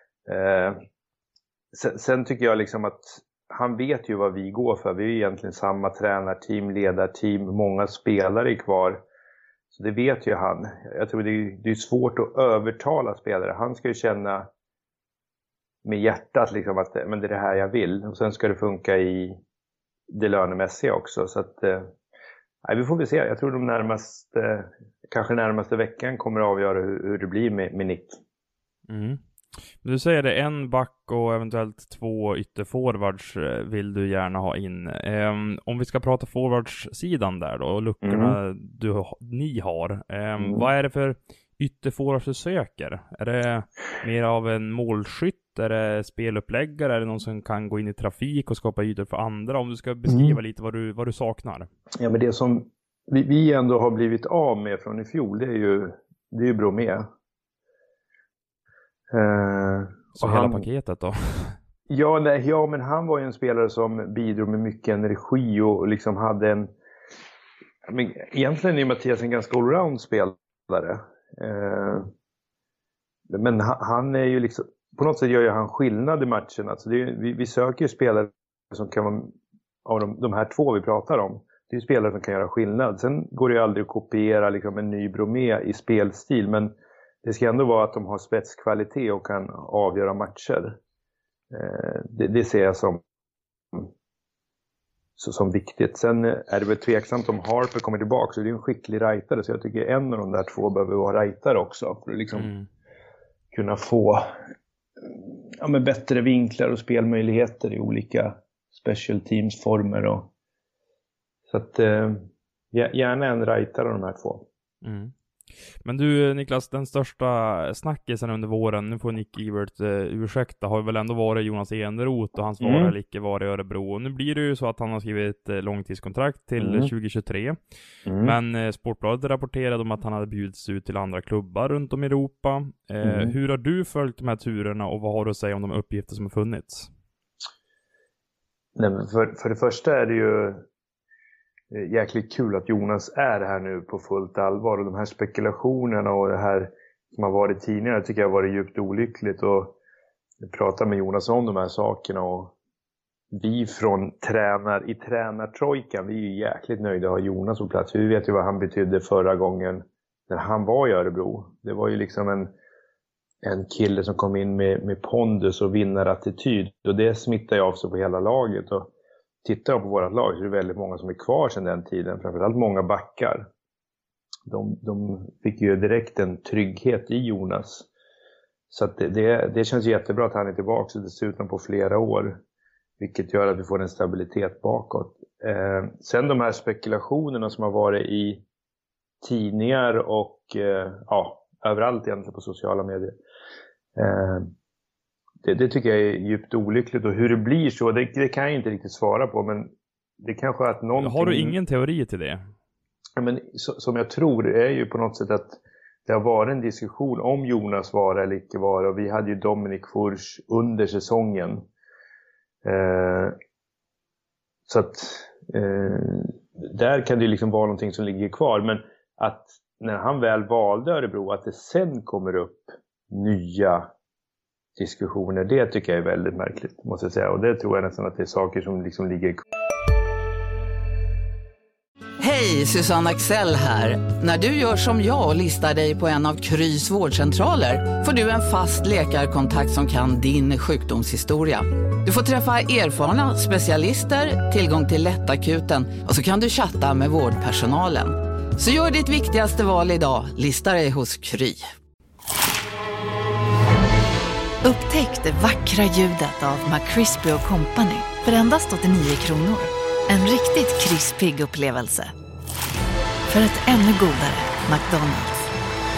Sen tycker jag liksom att han vet ju vad vi går för. Vi är egentligen samma tränarteam, ledarteam, många spelare är kvar. Så det vet ju han. Jag tror det är svårt att övertala spelare. Han ska ju känna med hjärtat liksom att men det är det här jag vill. Och sen ska det funka i det lönemässiga också. Så att vi får väl se. Jag tror kanske närmaste veckan kommer att avgöra hur det blir med Nick. Mm. Du säger det, en back och eventuellt 2 ytterforwards vill du gärna ha in. Om vi ska prata forwardssidan där då, och luckorna ni har. Vad är det för ytterforwards du söker? Är det mer av en målskytt? Är det speluppläggare? Är det någon som kan gå in i trafik och skapa ytor för andra? Om du ska beskriva lite vad du saknar. Ja, men det som vi ändå har blivit av med från i fjol, det är ju Bromé. Så hela paketet då? Ja, men han var ju en spelare som bidrog med mycket energi och liksom hade egentligen är Mattias en ganska allround spelare. Men han är ju liksom, på något sätt gör ju han skillnad i matchen. Alltså vi söker ju spelare som kan vara, av de här 2 vi pratar om, det är ju spelare som kan göra skillnad. Sen går det ju aldrig att kopiera liksom en ny Bromé i spelstil, men det ska ändå vara att de har spetskvalitet och kan avgöra matcher. Det ser jag som viktigt. Sen är det väl tveksamt om Harper kommer tillbaka. Så det är en skicklig rightare. Så jag tycker en av de där 2 behöver vara rightare också. För att liksom kunna få bättre vinklar och spelmöjligheter i olika special teams former. Så att gärna en rightare av de här 2. Mm. Men du Niklas, den största snackisen under våren, nu får Nick Evert ursäkta, har väl ändå varit Jonas Enroth och hans vara eller icke vara i Örebro. Och nu blir det ju så att han har skrivit ett långtidskontrakt till 2023. Men Sportbladet rapporterade om att han hade bjudits ut till andra klubbar runt om i Europa. Hur har du följt de här turerna och vad har du att säga om de uppgifter som har funnits? Nej, men för det första är det ju jäkligt kul att Jonas är här nu på fullt allvar, och de här spekulationerna och det här som har varit tidigare tycker jag har varit djupt olyckligt, och jag pratar med Jonas om de här sakerna, och vi från tränartrojkan, vi är ju jäkligt nöjda att ha Jonas på plats. Vi vet ju vad han betydde förra gången när han var i Örebro. Det var ju liksom en kille som kom in med pondus och vinnarattityd, och det smittar ju av sig på hela laget. Och tittar jag på vårt lag så är det väldigt många som är kvar sedan den tiden. Framförallt många backar. De fick ju direkt en trygghet i Jonas. Så att det känns jättebra att han är tillbaka, dessutom på flera år. Vilket gör att vi får en stabilitet bakåt. Sen de här spekulationerna som har varit i tidningar och överallt egentligen på sociala medier. Det tycker jag är djupt olyckligt, och hur det blir så, det kan jag inte riktigt svara på, men det kanske är att någonting... Har du ingen teori till det? Ja, men som jag tror är ju på något sätt att det har varit en diskussion om Jonas vara eller icke vara, och vi hade ju Dominic Furch under säsongen. Så att där kan det liksom vara någonting som ligger kvar, men att när han väl valde Örebro, att det sen kommer upp nya diskussioner, det tycker jag är väldigt märkligt, måste jag säga. Och det tror jag nästan att det är saker som liksom ligger kvar. Hej, Susanne Axel här. När du gör som jag och listar dig på en av Krys vårdcentraler får du en fast läkarkontakt som kan din sjukdomshistoria. Du får träffa erfarna specialister, tillgång till lättakuten och så kan du chatta med vårdpersonalen. Så gör ditt viktigaste val idag, lista dig hos Kry. Upptäck det vackra ljudet av McCrispy & Company för endast 89 kronor. En riktigt krispig upplevelse. För ett ännu godare McDonald's.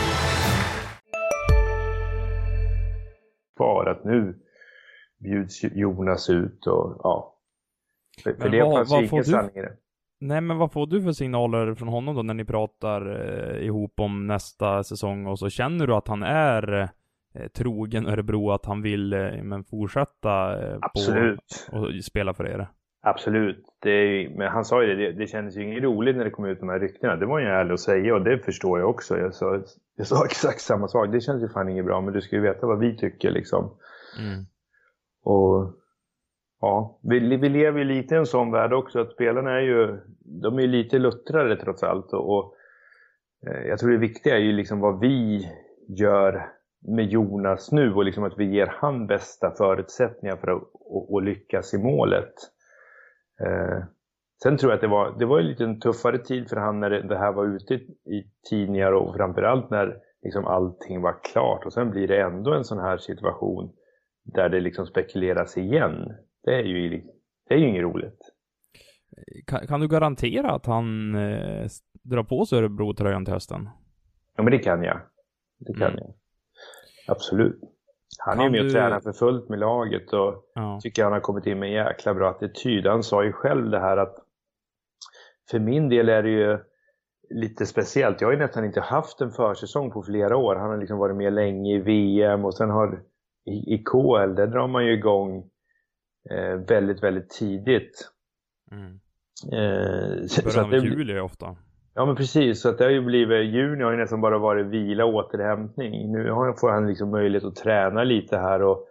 Bara att nu bjuds Jonas ut och För det fanns ju ingen sanning i det. Nej, men vad får du för signaler från honom då när ni pratar ihop om nästa säsong, och så känner du att han är trogen Örebro, att han vill fortsätta Absolut. och spela för er? Absolut. Men han sa ju det kändes ju inget roligt när det kom ut de här ryktena. Det var ju ärligt att säga och det förstår jag också. Jag sa exakt samma sak. Det känns ju fan inget bra, men du ska ju veta vad vi tycker liksom. Och ja, vi lever ju lite i en sån värld också, att spelarna de är ju lite luttrade trots allt. Och jag tror det viktiga är ju liksom vad vi gör med Jonas nu och liksom att vi ger han bästa förutsättningar för att lyckas i målet. Sen tror jag att det var en lite tuffare tid för han när det här var ute i tidningar och framförallt när liksom allting var klart, och sen blir det ändå en sån här situation där det liksom spekuleras igen. Det är ju inget roligt. Kan du garantera att han drar på sig Örebro-tröjan till hösten? Ja, men det kan jag. Jag. Absolut. Han är ju med och tränar för fullt med laget och tycker han har kommit in med en jäkla bra attityd. Han sa ju själv det här att för min del är det ju lite speciellt. Jag har ju nästan inte haft en försäsong på flera år. Han har liksom varit med länge i VM och sen har i KL, där drar man ju igång väldigt, väldigt tidigt. Så att det juli ofta. Ja, men precis. Så att det har ju blivit, juni har ju nästan bara varit vila och återhämtning. Nu får han liksom möjlighet att träna lite här och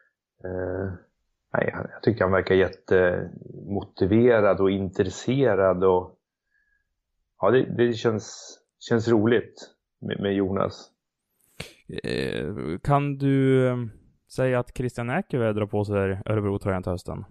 jag tycker han verkar jättemotiverad och intresserad och ja, det känns roligt med Jonas. Kan du säga att Christian Ekervä drar på sig Örebro-tröjan till hösten?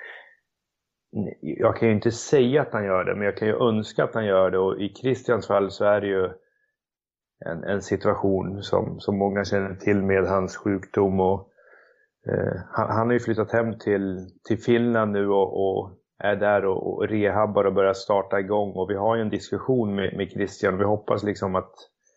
Jag kan ju inte säga att han gör det, men jag kan ju önska att han gör det, och i Christians fall så är det ju en situation som många känner till med hans sjukdom och han har ju flyttat hem till Finland nu och är där och rehabbar och börjar starta igång, och vi har ju en diskussion med Christian och vi hoppas liksom att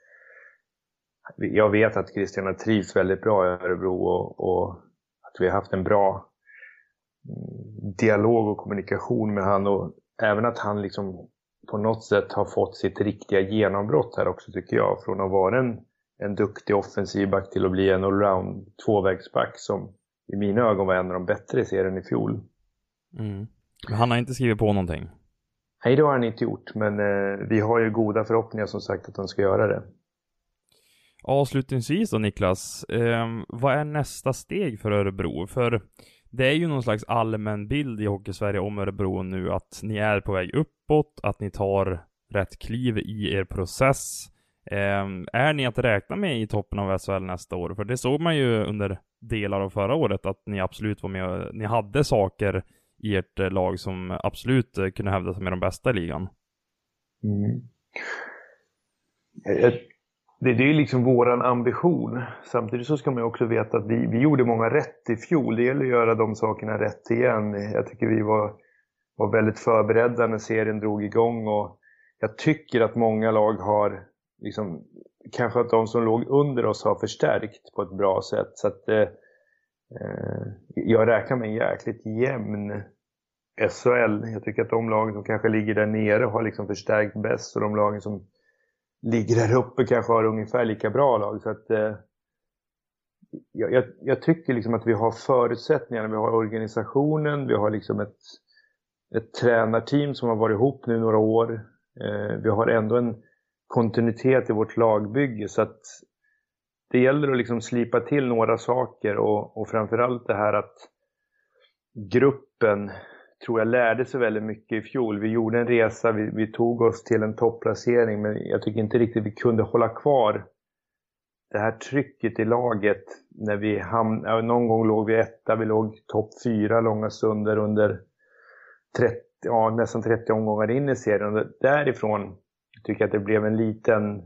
jag vet att Christian har trivs väldigt bra i Örebro och att vi har haft en bra dialog och kommunikation med han, och även att han liksom på något sätt har fått sitt riktiga genombrott här också, tycker jag, från att vara en duktig offensiv back till att bli en allround tvåvägsback som i mina ögon var en av de bättre i serien i fjol. Men han har inte skrivit på någonting? Nej, det har han inte gjort, men vi har ju goda förhoppningar som sagt att han ska göra det. Avslutningsvis då, Niklas, vad är nästa steg för Örebro? För det är ju någon slags allmän bild i Hockeysverige om Örebro nu att ni är på väg uppåt, att ni tar rätt kliv i er process. Är ni att räkna med i toppen av SHL nästa år? För det såg man ju under delar av förra året att ni absolut var med, ni hade saker i ert lag som absolut kunde hävda sig med de bästa i ligan. Det är ju liksom våran ambition. Samtidigt så ska man ju också veta att vi gjorde många rätt i fjol. Det gäller att göra de sakerna rätt igen. Jag tycker vi var väldigt förberedda när serien drog igång. Och jag tycker att många lag har liksom, kanske att de som låg under oss har förstärkt på ett bra sätt. Så att jag räknar med en jäkligt jämn SHL. Jag tycker att de lagen som kanske ligger där nere har liksom förstärkt bäst, och de lagen som ligger där uppe kanske har ungefär lika bra lag. Så att jag tycker liksom att vi har förutsättningarna, vi har organisationen, vi har liksom ett tränarteam som har varit ihop nu några år. Vi har ändå en kontinuitet i vårt lagbygge, så att det gäller att liksom slipa till några saker, och framförallt det här att gruppen tror jag lärde sig väldigt mycket i fjol. Vi gjorde en resa, vi tog oss till en topplacering, men jag tycker inte riktigt vi kunde hålla kvar det här trycket i laget. När vi någon gång låg vi etta, vi låg topp 4 långa stunder under nästan 30 omgångar in i serien. Och därifrån tycker jag att det blev en liten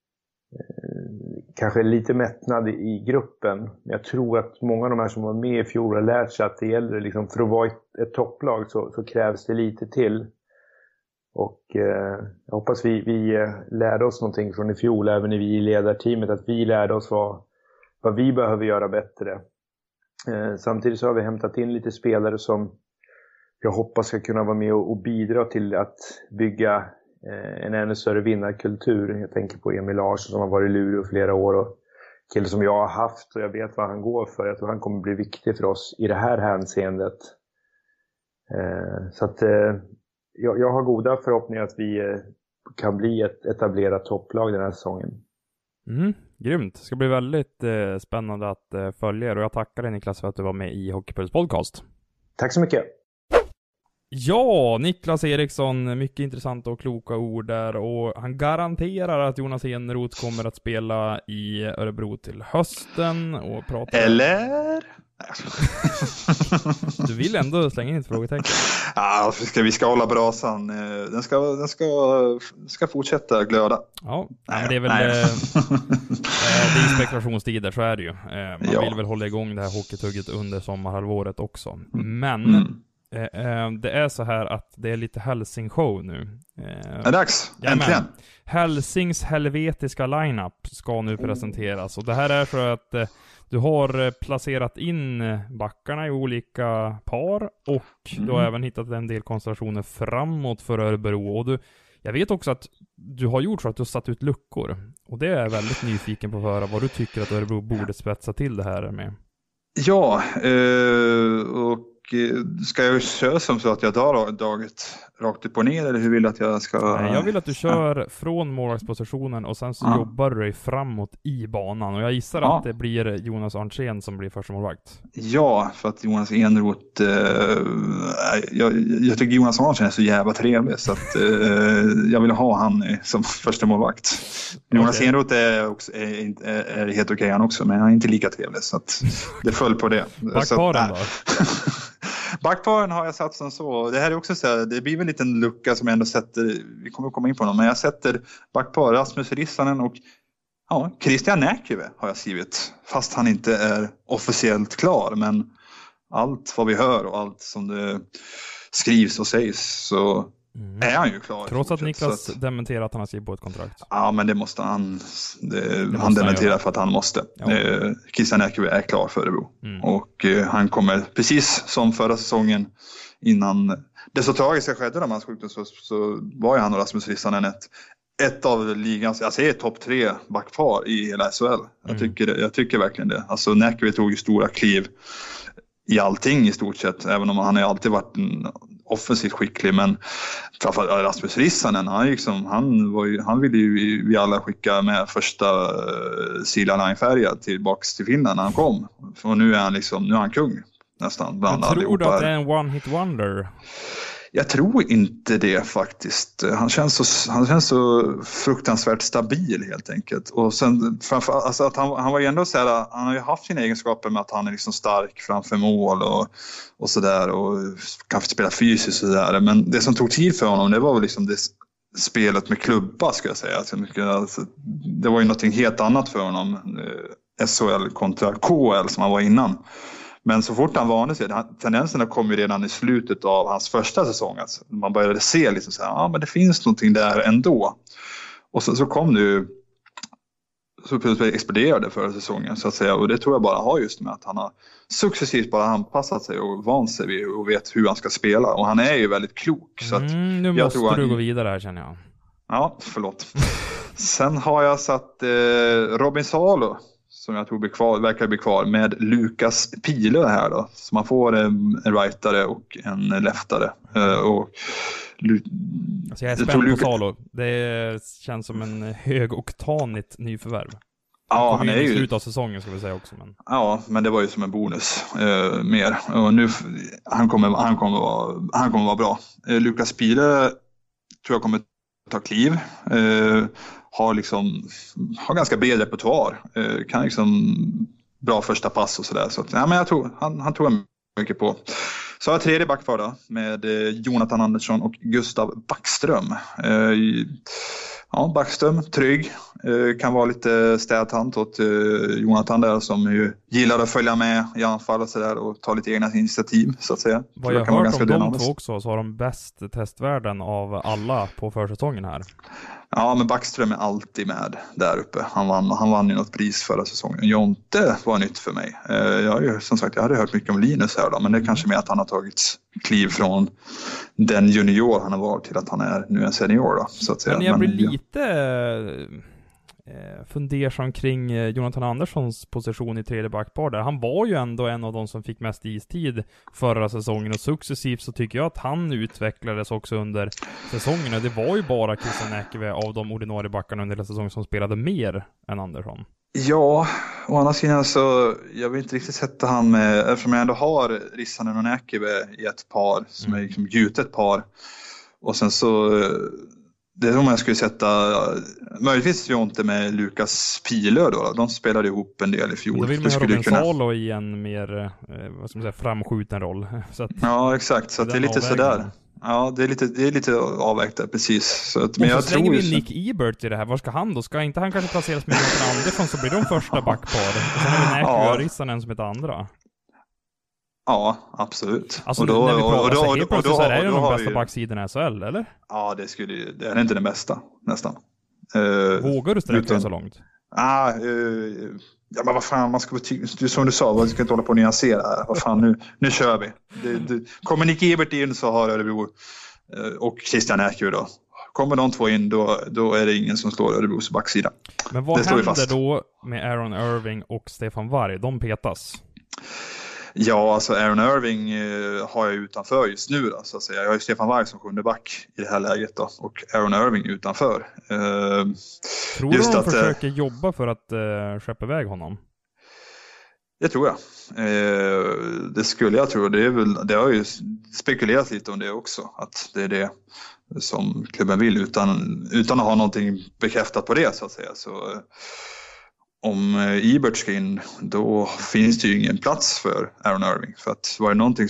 kanske lite mättnad i gruppen. Jag tror att många av de här som var med i fjol har lärt sig att det gäller liksom, för att vara ett topplag så krävs det lite till. Och jag hoppas vi lärde oss någonting från i fjol, även när vi i ledarteamet, att vi lärde oss vad vi behöver göra bättre. Samtidigt så har vi hämtat in lite spelare som jag hoppas ska kunna vara med och bidra till att bygga en ännu större vinnarkultur. Jag tänker på Emil Larsson som har varit i Luleå flera år, och kille som jag har haft, och jag vet vad han går för. Jag tror han kommer bli viktig för oss i det här hänseendet. Så att jag har goda förhoppningar att vi kan bli ett etablerat topplag den här säsongen. Grymt. Det ska bli väldigt spännande att följa er, och jag tackar dig, Niklas, för att du var med i Hockeypuls podcast. Tack så mycket. Ja, Niklas Eriksson, mycket intressanta och kloka ord där, och han garanterar att Jonas Enroth kommer att spela i Örebro till hösten och prata. Eller? Du vill ändå slänga in ett frågetecken. Ja, vi ska hålla brasan. Den ska fortsätta glöda. Ja, men det är väl det är spekulationstider, så är det ju. Man vill väl hålla igång det här hockeytugget under sommarhalvåret också. Men det är så här att det är lite Helsing-show nu. Det är dags, äntligen. Helsings helvetiska lineup ska nu presenteras, och det här är för att du har placerat in backarna i olika par, och du har även hittat en del konstellationer framåt för Örebro. Och jag vet också att du har gjort så att du har satt ut luckor, och det är jag väldigt nyfiken på att höra vad du tycker att Örebro borde spetsa till det här med. Ja, och ska jag köra som så att jag drar daget rakt upp och ner, eller hur vill du att jag ska? Nej, jag vill att du kör från målvaktspositionen och sen så jobbar du dig framåt i banan, och jag gissar att det blir Jonas Arntzen som blir första målvakt. Ja, för att Jonas Enroth jag tycker Jonas Arntzen är så jävla trevlig, så att jag vill ha han som första målvakt. Jonas Enroth är helt okej han också, men han är inte lika trevlig, så att det föll på det. Backparen då? Backparen har jag satt som så. Det här är också så här, det blir väl en liten lucka som jag ändå sätter, vi kommer att komma in på någon, men jag sätter backpar Rasmus Rissanen och Christian Näkyve har jag skrivit, fast han inte är officiellt klar, men allt vad vi hör och allt som det skrivs och sägs så är han ju klar. Trots att Niklas dementerar att han har skrivit på ett kontrakt. Ja, men det måste han. Han dementerar för att han måste. Christian Näkyve är klar för Örebro. Och han kommer, precis som förra säsongen, innan det så tragiska skedde när man sjukdom, så var ju han och Rasmus Rissanen ett av ligans, jag säger topp 3 backpar i hela SHL. Jag tycker verkligen det. Alltså Näkyve tog ju stora kliv i allting i stort sett, även om han har alltid varit en offensivt skicklig, men framförallt Rasmus Rissanen, han ville ju vi alla skicka med första Silja Line-färja tillbaks till Finland när han kom, och nu är han kung nästan bland allihopa. Tror du att det är en one-hit wonder? Jag tror inte det faktiskt. Han känns så fruktansvärt stabil helt enkelt. Och sen framförallt, alltså att han var ju ändå så här, han har ju haft sina egenskaper med att han är liksom stark framför mål och sådär, och kanske spela fysiskt och sådär. Men det som tog tid för honom, det var väl liksom det spelet med klubba, ska jag säga. Alltså, det var ju någonting helt annat för honom, SHL kontra KHL som han var innan. Men så fort han vande sig, tendenserna kom ju redan i slutet av hans första säsong. Alltså, man började se liksom så här, men det finns någonting där ändå. Och så kom det ju, så plötsligt exploderade förra säsongen så att säga. Och det tror jag bara har just med att han har successivt bara anpassat sig och vant sig vid och vet hur han ska spela. Och han är ju väldigt klok. Så att nu måste du gå vidare här, känner jag. Ja, förlåt. Sen har jag satt Robin Salo, som jag tror verkar bli kvar, med Lukas Pilö här då. Så man får en rightare och en leftare. Alltså jag är spänd på Salo. Det känns som en högoktanigt nyförvärv. Ja, han är ju i slutet av säsongen, ska vi säga också. Men... Ja, men det var ju som en bonus mer. Och nu, han kommer vara bra. Lukas Pilö tror jag kommer ta kliv. Har ganska bred repertoar, kan liksom bra första pass och sådär, så att, men jag tror han tror jag mycket på. Så har jag tredje backpar då med Jonathan Andersson och Gustav Backström. Backström, trygg, kan vara lite städtant åt Jonathan där, som ju gillar att följa med i anfall och sådär och ta lite egna initiativ, så att säga. Vad jag hört om de två också, så har de bäst testvärden av alla på försäsongen här. Ja, men Backström är alltid med där uppe. Han vann ju något pris förra säsongen. Jonte var nytt för mig. Jag hade hört mycket om Linus här då, men det är kanske med att han har tagit kliv från den junior han har varit till att han är nu en senior då, så att säga. Men jag blir lite... fundersam kring Jonathan Anderssons position i tredje backpar där. Han var ju ändå en av de som fick mest istid förra säsongen, och successivt så tycker jag att han utvecklades också under säsongen. Det var ju bara Christian Näkve av de ordinarie backarna under hela säsongen som spelade mer än Andersson. Ja, å andra sidan så jag vill inte riktigt sätta han med, eftersom jag ändå har Rissanen och Näkve i ett par som är liksom gjutet par, och sen så det är som jag skulle sätta möjligtvis Jonte med Lukas Pilö då. De spelade ihop en del i fjol. Då vill man ha en Salo i en mer vad ska man säga, framskjuten roll. Så att, ja, exakt. Så att det är lite sådär. Ja, det är lite avvägt där, precis. Så att, men jag tror vi Nick Ebert i det här. Var ska han då? Ska inte han kanske placeras med Jonathan Andersson, så blir de första backpar. Och sen har vi Näkve och Rissanen som ett andra. Ja, absolut. Alltså då, när vi pratar helt plötsligt så är det de bästa backsidorna i SHL, eller? Ja, det är inte den bästa, nästan. Vågar du sträcka så långt? Ja, men vad fan, man ska som du sa, man ska inte hålla på och nyansera här. Vad fan, nu kör vi. Kommer Nick Ebert in så har Örebro och Christian Näkve då. Kommer de två in, då är det ingen som slår Örebros backsida. Men vad händer då med Aaron Irving och Stefan Varg? De petas. Ja, alltså Aaron Irving har jag utanför just nu då, så att säga. Jag har ju Stefan Varg som sjunde back i det här läget då, och Aaron Irving utanför. Tror du de försöker jobba för att skeppa iväg honom? Det tror jag. Det skulle jag tro. Det har ju spekulerat lite om det också, att det är det som klubben vill, utan att ha någonting bekräftat på det, så att säga. Så om Ebert ska in, då finns det ju ingen plats för Aaron Irving. För att var det någonting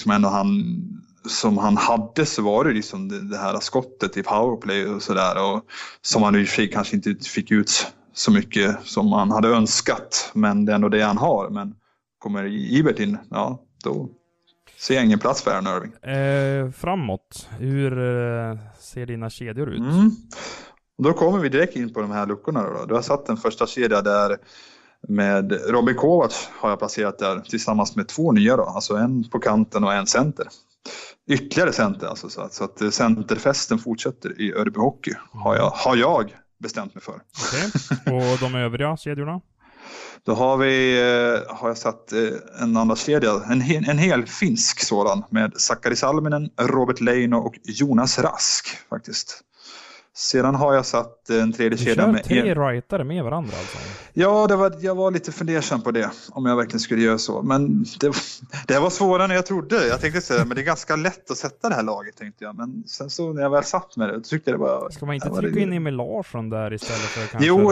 som han hade, så var det liksom det här skottet i powerplay och sådär. Och som han ju kanske inte fick ut så mycket som han hade önskat. Men det är ändå det han har. Men kommer Ebert in, ja, då ser jag ingen plats för Aaron Irving. Framåt, hur ser dina kedjor ut? Då kommer vi direkt in på de här luckorna då. Du har satt den första kedjan där med Robin Kovacs, har jag placerat där tillsammans med 2 nya då. Alltså en på kanten och en center. Ytterligare center alltså, så att centerfesten fortsätter i Örebro Hockey har jag bestämt mig för. Okej. Och de övriga kedjorna? Då har jag satt en andra kedja, en hel finsk sådan med Sakari Salminen, Robert Leino och Jonas Rask faktiskt. Sedan har jag satt en tredje kedja med 3 rightare med varandra alltså? Ja, jag var lite fundersam på det, om jag verkligen skulle göra så. Men det var svårare än jag trodde. Jag tänkte säga, men det är ganska lätt att sätta det här laget, tänkte jag. Men sen så när jag väl satt med det, tyckte jag det var... Ska man inte trycka in Emil Larsson där istället för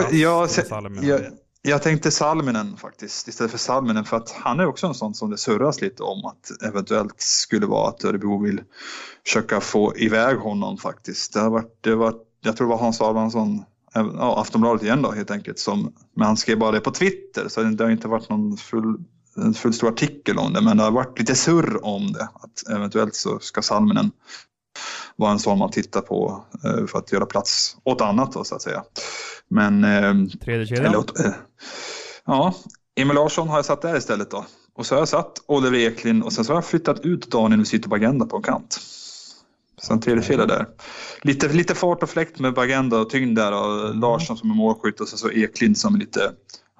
kanske jag tänkte Salminen faktiskt, istället för Salminen, för att han är också en sån som det surras lite om att eventuellt skulle vara att Örebro vill försöka få iväg honom faktiskt. Det var jag tror det var Hans Alvansson, Aftonbladet igen då helt enkelt, men han skrev bara det på Twitter, så det har inte varit någon full stor artikel om det, men det har varit lite surr om det, att eventuellt så ska Salminen vara en sån man tittar på för att göra plats åt annat då, så att säga. Men tredje kedjan? Ja, Emil Larsson har jag satt där istället då. Och så har jag satt Oliver Eklund, och sen så har jag flyttat ut Daniel Visito Bagenda på en kant. Sen tredje kedja där. Lite fart och fläkt med Bagenda och tyngd där, och Larsson som är målskytt, och så Eklund som är lite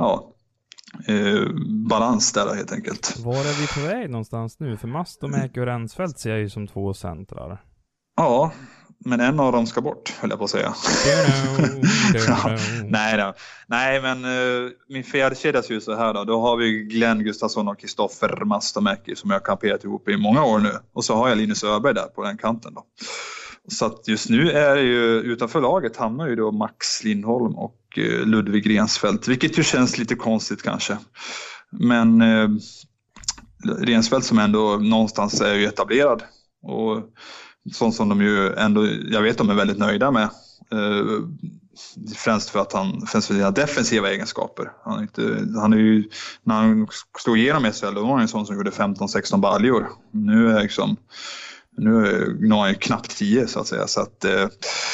balans där helt enkelt. Var är vi på väg någonstans nu? För Mastomäki och Rensfeldt ser jag ju som 2 centrar. Ja, men en av dem ska bort, höll jag på att säga. Nej, men min fjärde kedja ser ju så här då. Då har vi Glenn Gustafsson och Kristoffer Mastomäki som jag har kamperat ihop i många år nu. Och så har jag Linus Öberg där på den kanten då. Så att just nu är det ju utanför laget hamnar ju då Max Lindholm och Ludvig Rensfeldt. Vilket ju känns lite konstigt kanske. Men Rensfeldt som ändå någonstans är ju etablerad. Och sånt som de ju ändå, jag vet de är väldigt nöjda med. Främst för sina defensiva egenskaper. Han är ju, när han slog igenom SHL, då var han en sån som gjorde 15-16 baljor. Nu har han ju knappt 10 så att säga. Så att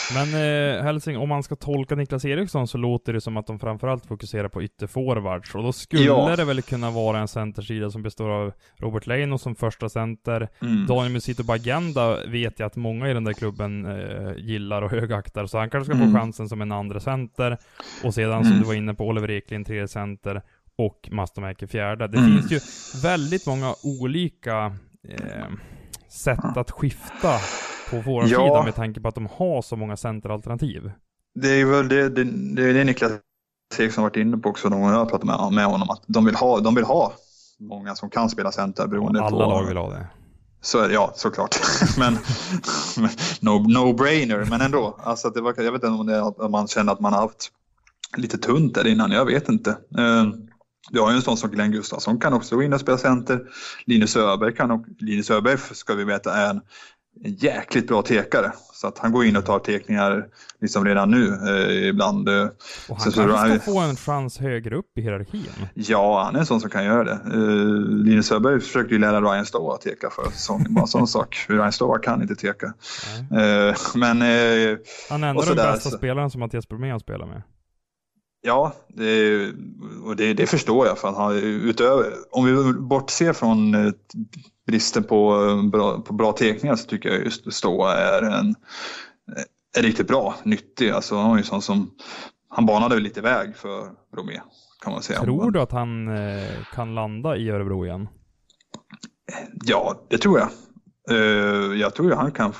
Men Hälsing, om man ska tolka Niklas Eriksson så låter det som att de framförallt fokuserar på ytterforwards. Och då skulle det väl kunna vara en centersida som består av Robert Leino som första center. Daniel Musito Bagenda vet jag att många i den där klubben gillar och högaktar. Så han kanske ska få chansen som en andra center. Och sedan som du var inne på, Oliver Eklund tredje center och Mastomäki fjärde. Det finns ju väldigt många olika sätt att skifta på våra sida med tanke på att de har så många centeralternativ. Det är väl det Niklas Eriksson varit inne på också när jag har pratat med honom, att de vill ha många som kan spela center beroende alla på... lag vill ha det. Så, såklart. men no-brainer, men ändå. Alltså, jag vet inte om man känner att man har haft lite tunt där innan, jag vet inte. Du har ju en sån som Glenn Gustafsson kan också gå in och spela center. Linus Öberg ska vi veta är en jäkligt bra tekare. Så att han går in och tar tekningar liksom redan nu ibland. Och han ska få en chans högre upp i hierarkin. Ja, han är en sån som kan göra det. Linus Öberg försökte ju lära Ryan Stoa att teka för säsongen. Bara en sån sak. Ryan Stoa kan inte teka. Men han är ändå den bästa spelaren som Mattias Bromé spelar med. Ja, det förstår jag. För att om vi bortser från bristen på bra tekningar, så tycker jag just Stoa är riktigt bra, nyttig. Alltså, han är ju sån som han banade väl lite väg för Bromé, kan man säga. Tror du att han kan landa i Örebro igen? Ja, det tror jag. Jag tror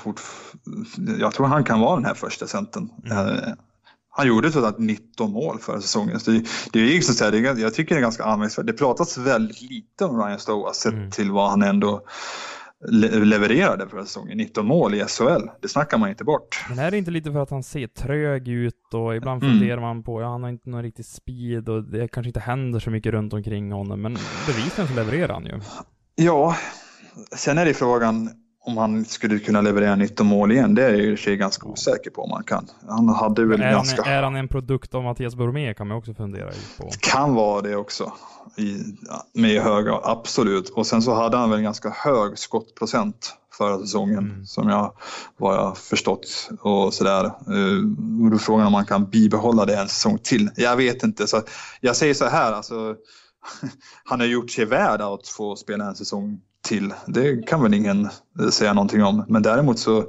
han kan vara den här första centern. Han gjorde så att 19 mål förra säsongen. Så det är liksom så här, jag tycker det är ganska anmärkningsvärt. Det pratas väldigt lite om Ryan Stoa sett till vad han ändå levererade förra säsongen. 19 mål i SHL. Det snackar man inte bort. Men är det inte lite för att han ser trög ut och ibland funderar man på han har inte någon riktig speed och det kanske inte händer så mycket runt omkring honom, men bevisligen så levererar han ju. Ja, sen är det frågan om han skulle kunna leverera 19 mål igen. Det är ju sig ganska osäker på om man kan. Han hade väl är han en produkt av Mattias Bromé, kan man också fundera på. Kan vara det också. Med höga, absolut. Och sen så hade han väl en ganska hög skottprocent förra säsongen som vad jag förstått och sådär. Då frågan om man kan bibehålla det en säsong till. Jag vet inte. Så jag säger så här, alltså, han har gjort sig värd att få spela en säsong till. Det kan väl ingen säga någonting om. Men däremot så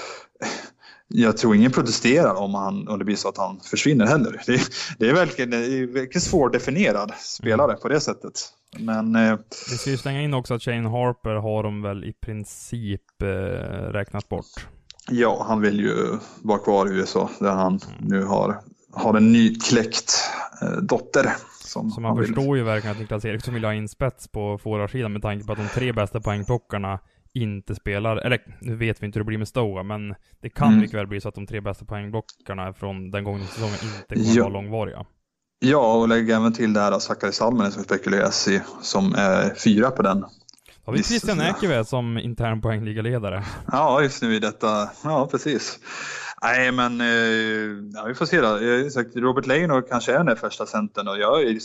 jag tror ingen protesterar om det blir så att han försvinner heller. Det är verkligen svårdefinierad spelare på det sättet. Men vi ska ju slänga in också att Shane Harper har de väl i princip räknat bort. Ja, han vill ju vara kvar i USA där han nu har en nykläckt dotter. Så man förstår ju verkligen att Niklas Eriksson vill ha in spets på forwardsidan med tanke på att de 3 bästa poängplockarna inte spelar, eller nu vet vi inte hur det blir med Stoa, men det kan mycket väl bli så att de 3 bästa poängplockarna från den gången säsongen inte kommer att vara långvariga. Ja, och lägg även till det här Sakari Salminen som spekuleras i, som är 4 på den. Har vi Christian Ekeväs som intern poängligaledare? Ja, just nu i detta, ja precis. Nej, men vi får se då. Robert Leino kanske är den första centern och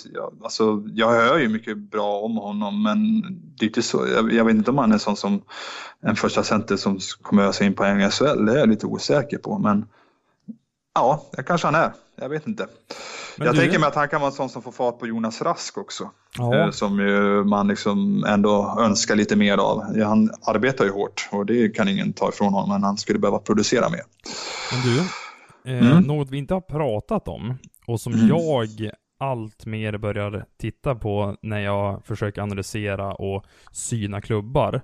jag hör ju mycket bra om honom, men det är inte så. Jag vet inte om han är sån som en första center som kommer ösa in poäng i SHL. Det är jag lite osäker på, men ja, det kanske han är. Jag vet inte. Men jag tänker mig att han kan vara en sån som får fart på Jonas Rask också. Ja. Som ju man liksom ändå önskar lite mer av. Han arbetar ju hårt och det kan ingen ta ifrån honom, men han skulle behöva producera mer. Men du, något vi inte har pratat om och som jag allt mer börjar titta på när jag försöker analysera och syna klubbar.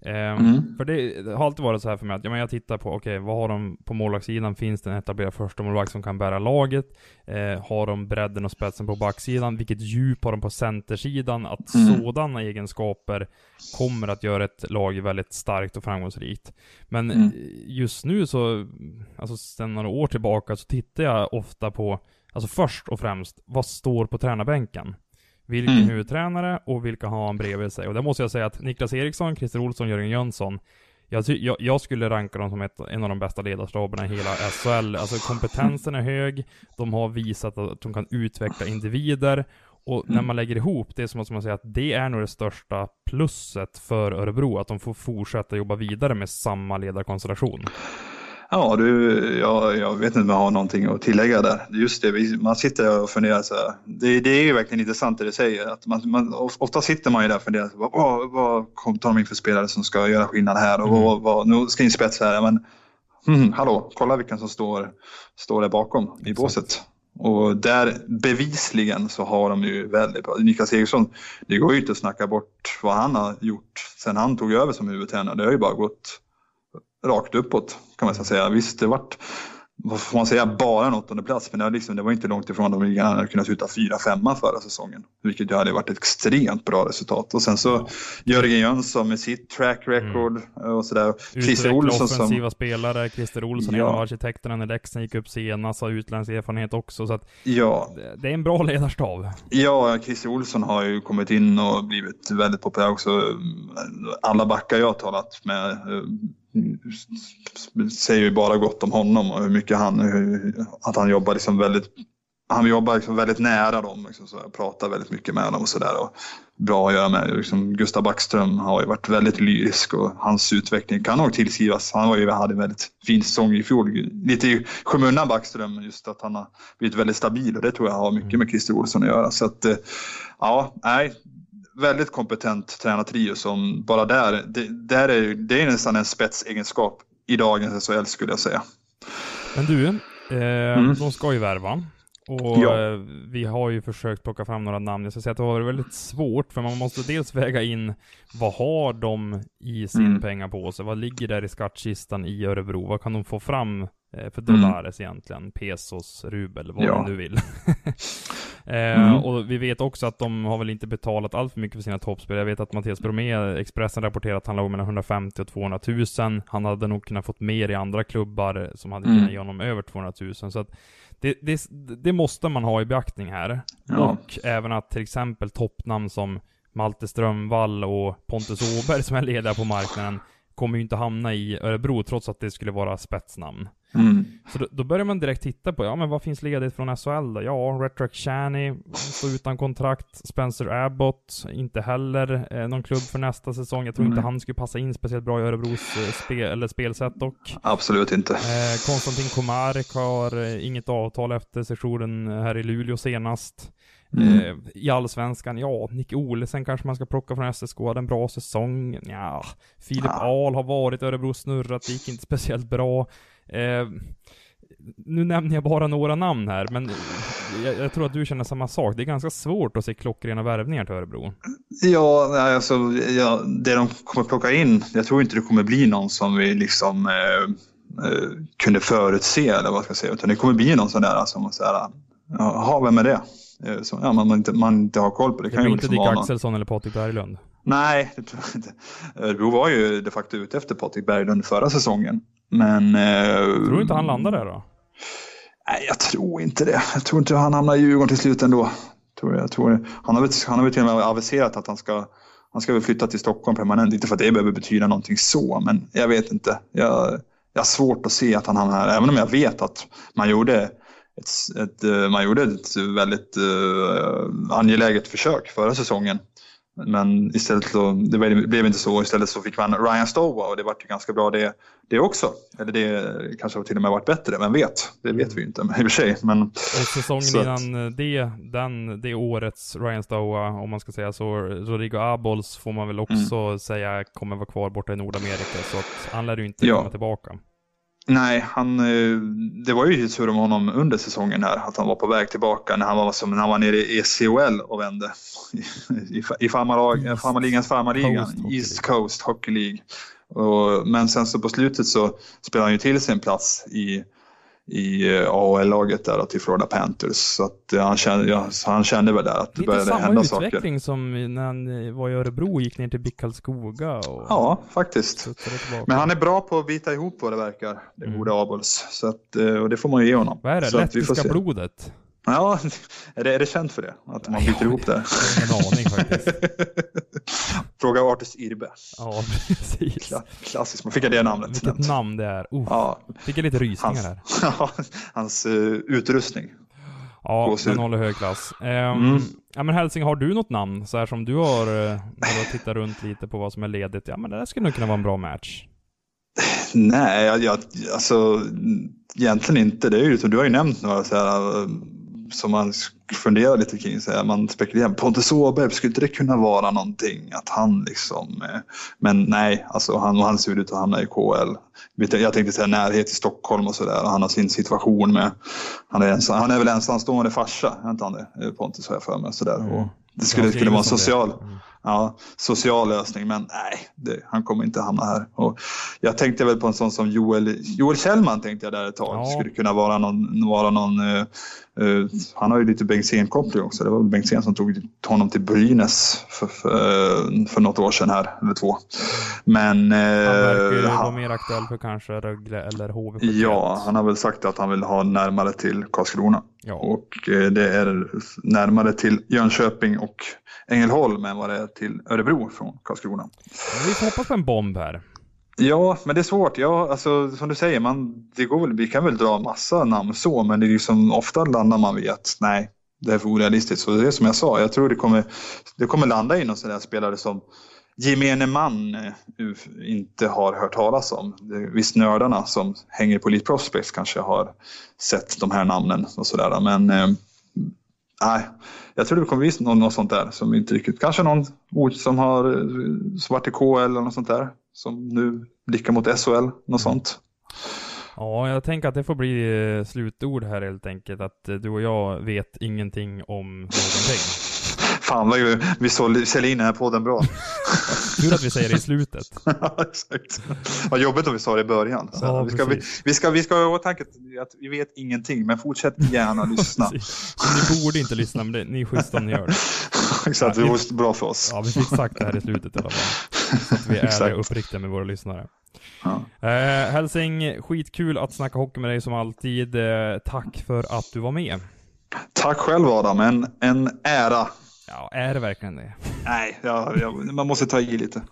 För det har alltid varit så här för mig att jag tittar på vad har de på målvaktssidan, finns det en etablerad första målvakt som kan bära laget, har de bredden och spetsen på backsidan, vilket djup har de på centersidan, att sådana egenskaper kommer att göra ett lag väldigt starkt och framgångsrikt. Men just nu så, alltså sedan några år tillbaka, så tittar jag ofta på, alltså först och främst, vad står på tränarbänken? Vilken huvudtränare och vilka har han bredvid sig? Och där måste jag säga att Niklas Eriksson, Christer Olsson, Jörgen Jönsson, jag skulle ranka dem som en av de bästa ledarstaberna i hela SHL. Alltså kompetensen är hög, de har visat att de kan utveckla individer, och när man lägger ihop det, så måste man säga att det är nog det största plusset för Örebro, att de får fortsätta jobba vidare med samma ledarkonstellation. Ja, jag vet inte om jag har någonting att tillägga där. Just det, man sitter och funderar så här. Det är ju verkligen intressant det du säger. Att ofta sitter man ju där och funderar, vad tar de in för spelare som ska göra skillnad här? Och nu ska in spets här, men hallå, kolla vilken som står där bakom i båset. Och där bevisligen så har de ju väldigt bra. Niklas Eriksson, det går ju inte att snacka bort vad han har gjort sen han tog över som huvudtränare. Det har ju bara gått rakt uppåt kan man säga. Visst, det vart, vad får man säga, bara en 8:e plats, men det var inte långt ifrån de ligan hade kunnat sluta 4-5 förra säsongen, vilket ju hade varit ett extremt bra resultat. Och sen så Jörgen Jönsson med sitt track record och sådär. Christer Olsson offensiva spelare, Christer Olsson är en av arkitekterna när Leksand gick upp senast, har utländsk erfarenhet också, så att det är en bra ledarstav. Ja, Christer Olsson har ju kommit in och blivit väldigt populär också. Alla backar jag har talat med säger ju bara gott om honom och hur mycket han jobbar liksom väldigt nära dem liksom, så jag pratar väldigt mycket med dem och sådär, och bra att göra med liksom, Gustav Backström har ju varit väldigt lyrisk och hans utveckling kan nog tillskrivas. Han hade en väldigt fin säsong i fjol, lite i skymundan Backström, just att han har blivit väldigt stabil, och det tror jag har mycket med Christer Olsson att göra. Så att väldigt kompetent tränartrio som bara det är nästan en spetsegenskap i dagens SHL skulle jag säga. Men du, de ska ju värva. Och vi har ju försökt plocka fram några namn. Jag ska säga att det var väldigt svårt, för man måste dels väga in vad har de i sin pengar på sig. Vad ligger där i skattkistan i Örebro? Vad kan de få fram för dollares egentligen? Pesos, rubel, vad man nu vill. Och vi vet också att de har väl inte betalat allt för mycket för sina toppspel. Jag vet att Mattias Bromé, Expressen, rapporterat att han låg mellan 150 och 200 000. Han hade nog kunnat fått mer i andra klubbar som hade kunnat ge honom över 200 000. Så att det måste man ha i beaktning här. Och även att till exempel toppnamn som Malte Strömvall och Pontus Åberg som är ledare på marknaden kommer ju inte hamna i Örebro trots att det skulle vara spetsnamn. Så då börjar man direkt titta på, men vad finns ledigt från SHL då? Ja, Retrack Chaney står utan kontrakt. Spencer Abbott, inte heller någon klubb för nästa säsong. Jag tror inte han skulle passa in speciellt bra i Örebros spelsätt dock. Absolut inte. Konstantin Komarek har inget avtal efter sessionen här i Luleå senast. I allsvenskan, Nick Olesen kanske man ska plocka från SSK, hade en bra säsong. Filip Ahl har varit Örebro snurrat, det gick inte speciellt bra. Nu nämner jag bara några namn här, men jag tror att du känner samma sak. Det är ganska svårt att se klockrena värvningar till Örebro. Det de kommer plocka in, jag tror inte det kommer bli någon som vi liksom kunde förutse, eller vad ska jag säga, utan det kommer bli någon sån där som säger, vem är det? Så, man inte har koll på det. Det kan ju inte Dick Axelsson eller Patrik Berglund. Nej, det tror jag inte. Örebro var ju de facto ute efter Patrik Berglund förra säsongen. Men tror du inte han landar där då? Nej, jag tror inte det. Jag tror inte han hamnar i Djurgården till slut ändå. Jag tror han har väl till och med aviserat att han ska flytta till Stockholm permanent. Inte för att det behöver betyda någonting så, men jag vet inte. Jag har svårt att se att han hamnar här, även om jag vet att man gjorde ett väldigt angeläget försök förra säsongen. Men istället så, det blev inte så. Istället så fick man Ryan Stowa, och det var ju ganska bra det också. Eller det kanske till och med varit bättre, men det vet vi ju inte i och för sig. Men, och säsongen innan det årets Ryan Stowa, om man ska säga så, Rodrigo Abols får man väl också säga kommer vara kvar borta i Nordamerika, så att han lär ju inte komma tillbaka. Nej, det var ju sur om honom under säsongen här, att han var på väg tillbaka när han var nere i ECHL och vände i farmarligans farmarligan, East Coast Hockey League. Men sen så på slutet så spelade han ju till sin plats i AHL-laget där till Florida Panthers, så att han kände väl där att det började hända saker. Lite samma utveckling som när han var i Örebro och gick ner till Bickalskoga. Ja, faktiskt. Men han är bra på att bita ihop vad det verkar, det gode Abols. Så att, och det får man ju ge honom. Vad är det? Lettiska blodet? Ja, är det känt för det? Att man biter ihop det? Ingen aning faktiskt. Fråga Artis Irbe. Ja, precis. Klassiskt, man fick det namnet. Vilket namn det är. Fick jag lite rysningar här. Hans utrustning. Ja, den håller hög klass. Men Hälsing, har du något namn så här som du har när du tittar runt lite på vad som är ledigt? Ja, men det där skulle nog kunna vara en bra match. Nej, alltså egentligen inte. Det är ju, du har ju nämnt några så här, som man funderar lite kring. Så här, man spekulerar, Pontus Åberg, skulle inte det kunna vara någonting? Att han liksom... Men nej, alltså han ser ut att hamna i KL. Jag tänkte säga närhet till Stockholm och sådär. Han har sin situation med... Han är väl ensamstående farsa, inte han det? Pontus har jag för mig. Sådär. Och det skulle vara en social lösning, men nej, han kommer inte hamna här. Och jag tänkte väl på en sån som Joel Kjellman, tänkte jag där ett tag. Det skulle kunna vara någon han har ju lite Bengtzén-koppling också. Det var väl Bengtzén som tog honom till Brynäs för något år sedan här, eller 2. Men han verkar ju vara mer aktuell för kanske Rögle eller HV71. Ja, han har väl sagt att han vill ha närmare till Karlskrona. Ja. Och det är närmare till Jönköping och Ängelholm än vad det är till Örebro från Karlskrona. Vi får hoppas på en bomb här. Ja, men det är svårt. Ja, alltså, som du säger, vi kan väl dra massa namn så, men det är liksom ofta landar man vid att nej, det är för orealistiskt. Så det är som jag sa, jag tror det kommer landa in och sådär spelare som gemene man inte har hört talas om. Visst, nördarna som hänger på Elite Prospects kanske har sett de här namnen och sådär, men nej, jag tror det kommer visa något sånt där som inte riktigt, kanske någon som har varit i KL eller något sånt där som nu blickar mot SHL, något sånt. Ja, jag tänker att det får bli slutord här helt enkelt, att du och jag vet ingenting om någonting. Fan, vi säljer in den här podden bra. Tur att vi säger det i slutet. Ja, exakt. Vad jobbigt om vi sa det i början. Så ja, vi ska ha tanken att vi vet ingenting, men fortsätt gärna lyssna. Ni borde inte lyssna, men ni är schysst om ni gör det. Exakt, det var bra för oss. Ja, vi fick sagt det här i slutet i alla fall. Så att vi är uppriktiga med våra lyssnare. Ja. Hälsing, skitkul att snacka hockey med dig som alltid. Tack för att du var med. Tack själv, Adam, en ära. Ja, är det verkligen det? Nej, man måste ta i lite.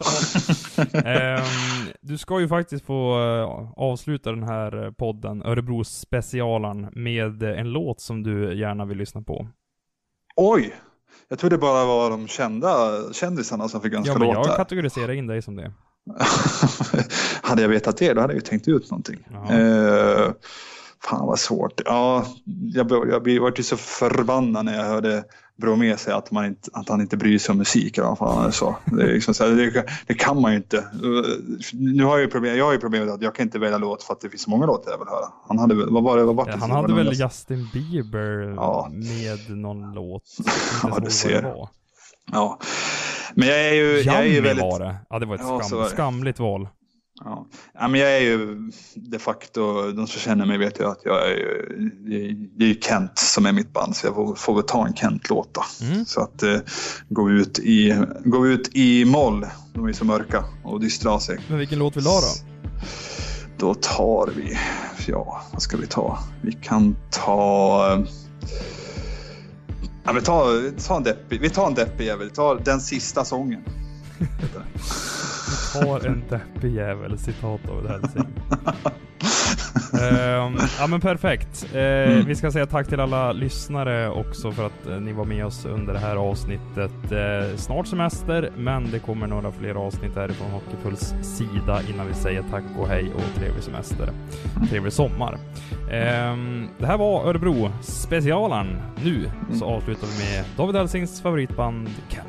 Du ska ju faktiskt få avsluta den här podden, Örebros specialen, med en låt som du gärna vill lyssna på. Oj, jag tror det bara var de kändisarna som fick ganska låtar. Ja, men jag kategoriserar in dig som det. Hade jag vetat det, då hade jag ju tänkt ut någonting. Fan vad svårt. Ja, jag var ju så förbannad när jag hörde Bromé säga att han inte bryr sig om musik eller vad fan så. Det är liksom så här, det kan man ju inte. Nu har jag ju problemet att jag kan inte välja låt för att det finns så många låtar jag vill höra. Han hade han hade väl Justin Bieber med någon låt. Ja, du ser. Ja. Men jag är ju väldigt... var det. Ja, det var ett skamligt val. Ja, men jag är ju de facto, de som känner mig vet ju att jag det är Kent som är mitt band, så jag får väl ta en Kent-låta. Så att gå ut i moll, de är så mörka och dystra av sig. Men vilken låt vill du ha då? Då tar vi, vad ska vi ta? Vi kan ta... Ja, vi tar en deppig jävel. Vi tar Den sista sången. Har en deppig jävel, citat av Hälsing. Ja, men perfekt. Vi ska säga tack till alla lyssnare också för att ni var med oss under det här avsnittet. Snart semester, men det kommer några fler avsnitt härifrån Hockeypulls sida innan vi säger tack och hej och trevlig semester. Trevlig sommar. Det här var Örebro specialen. Nu så avslutar vi med David Hälsings favoritband Kent.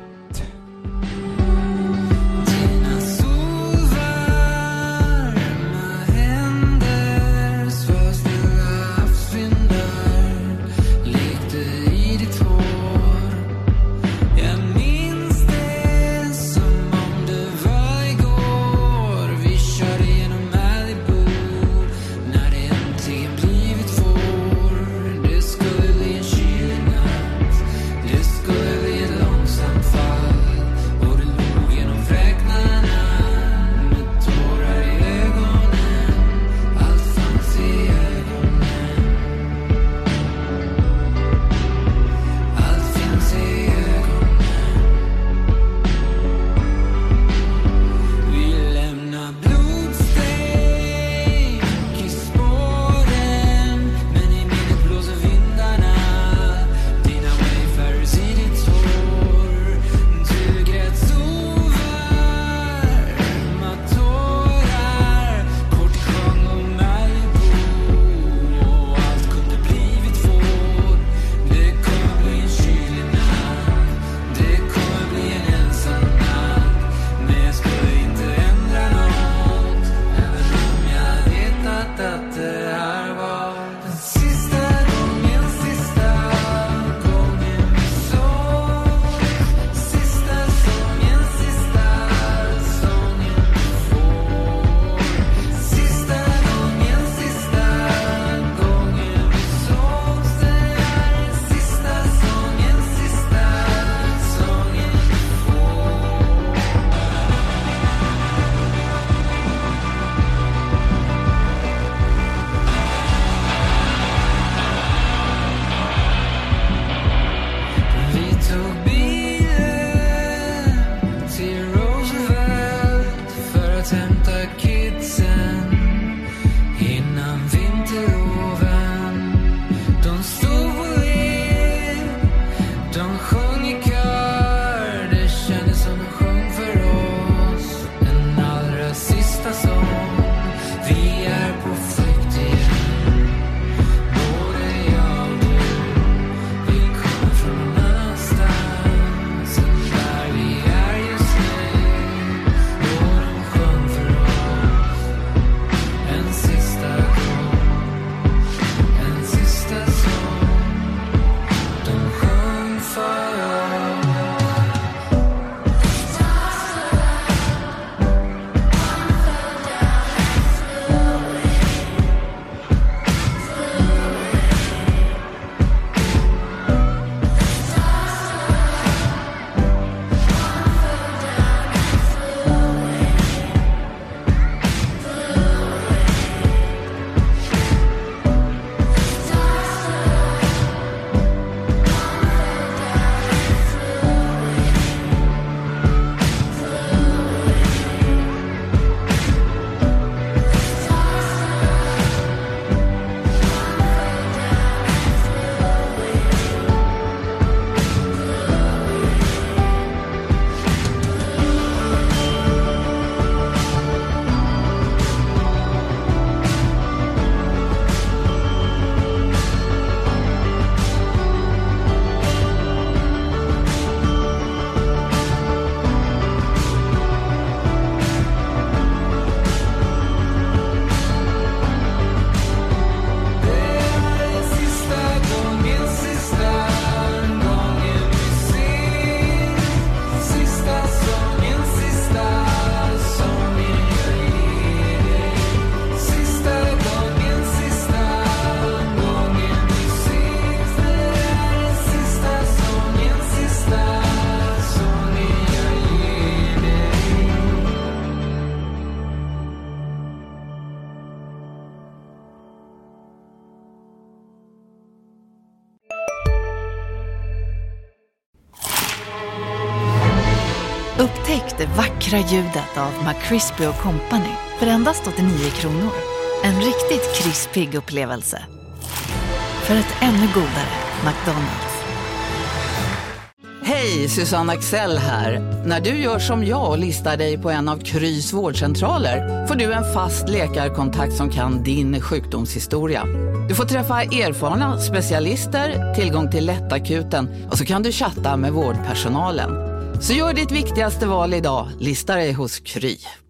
Some fun. Upptäck det vackra ljudet av McCrispy & Company för endast 89 kronor. En riktigt krispig upplevelse. För ett ännu godare McDonald's. Hej, Susanne Axel här. När du gör som jag och listar dig på en av Krys vårdcentraler får du en fast läkarkontakt som kan din sjukdomshistoria. Du får träffa erfarna specialister, tillgång till lättakuten och så kan du chatta med vårdpersonalen. Så gör ditt viktigaste val idag, lista dig hos Kry.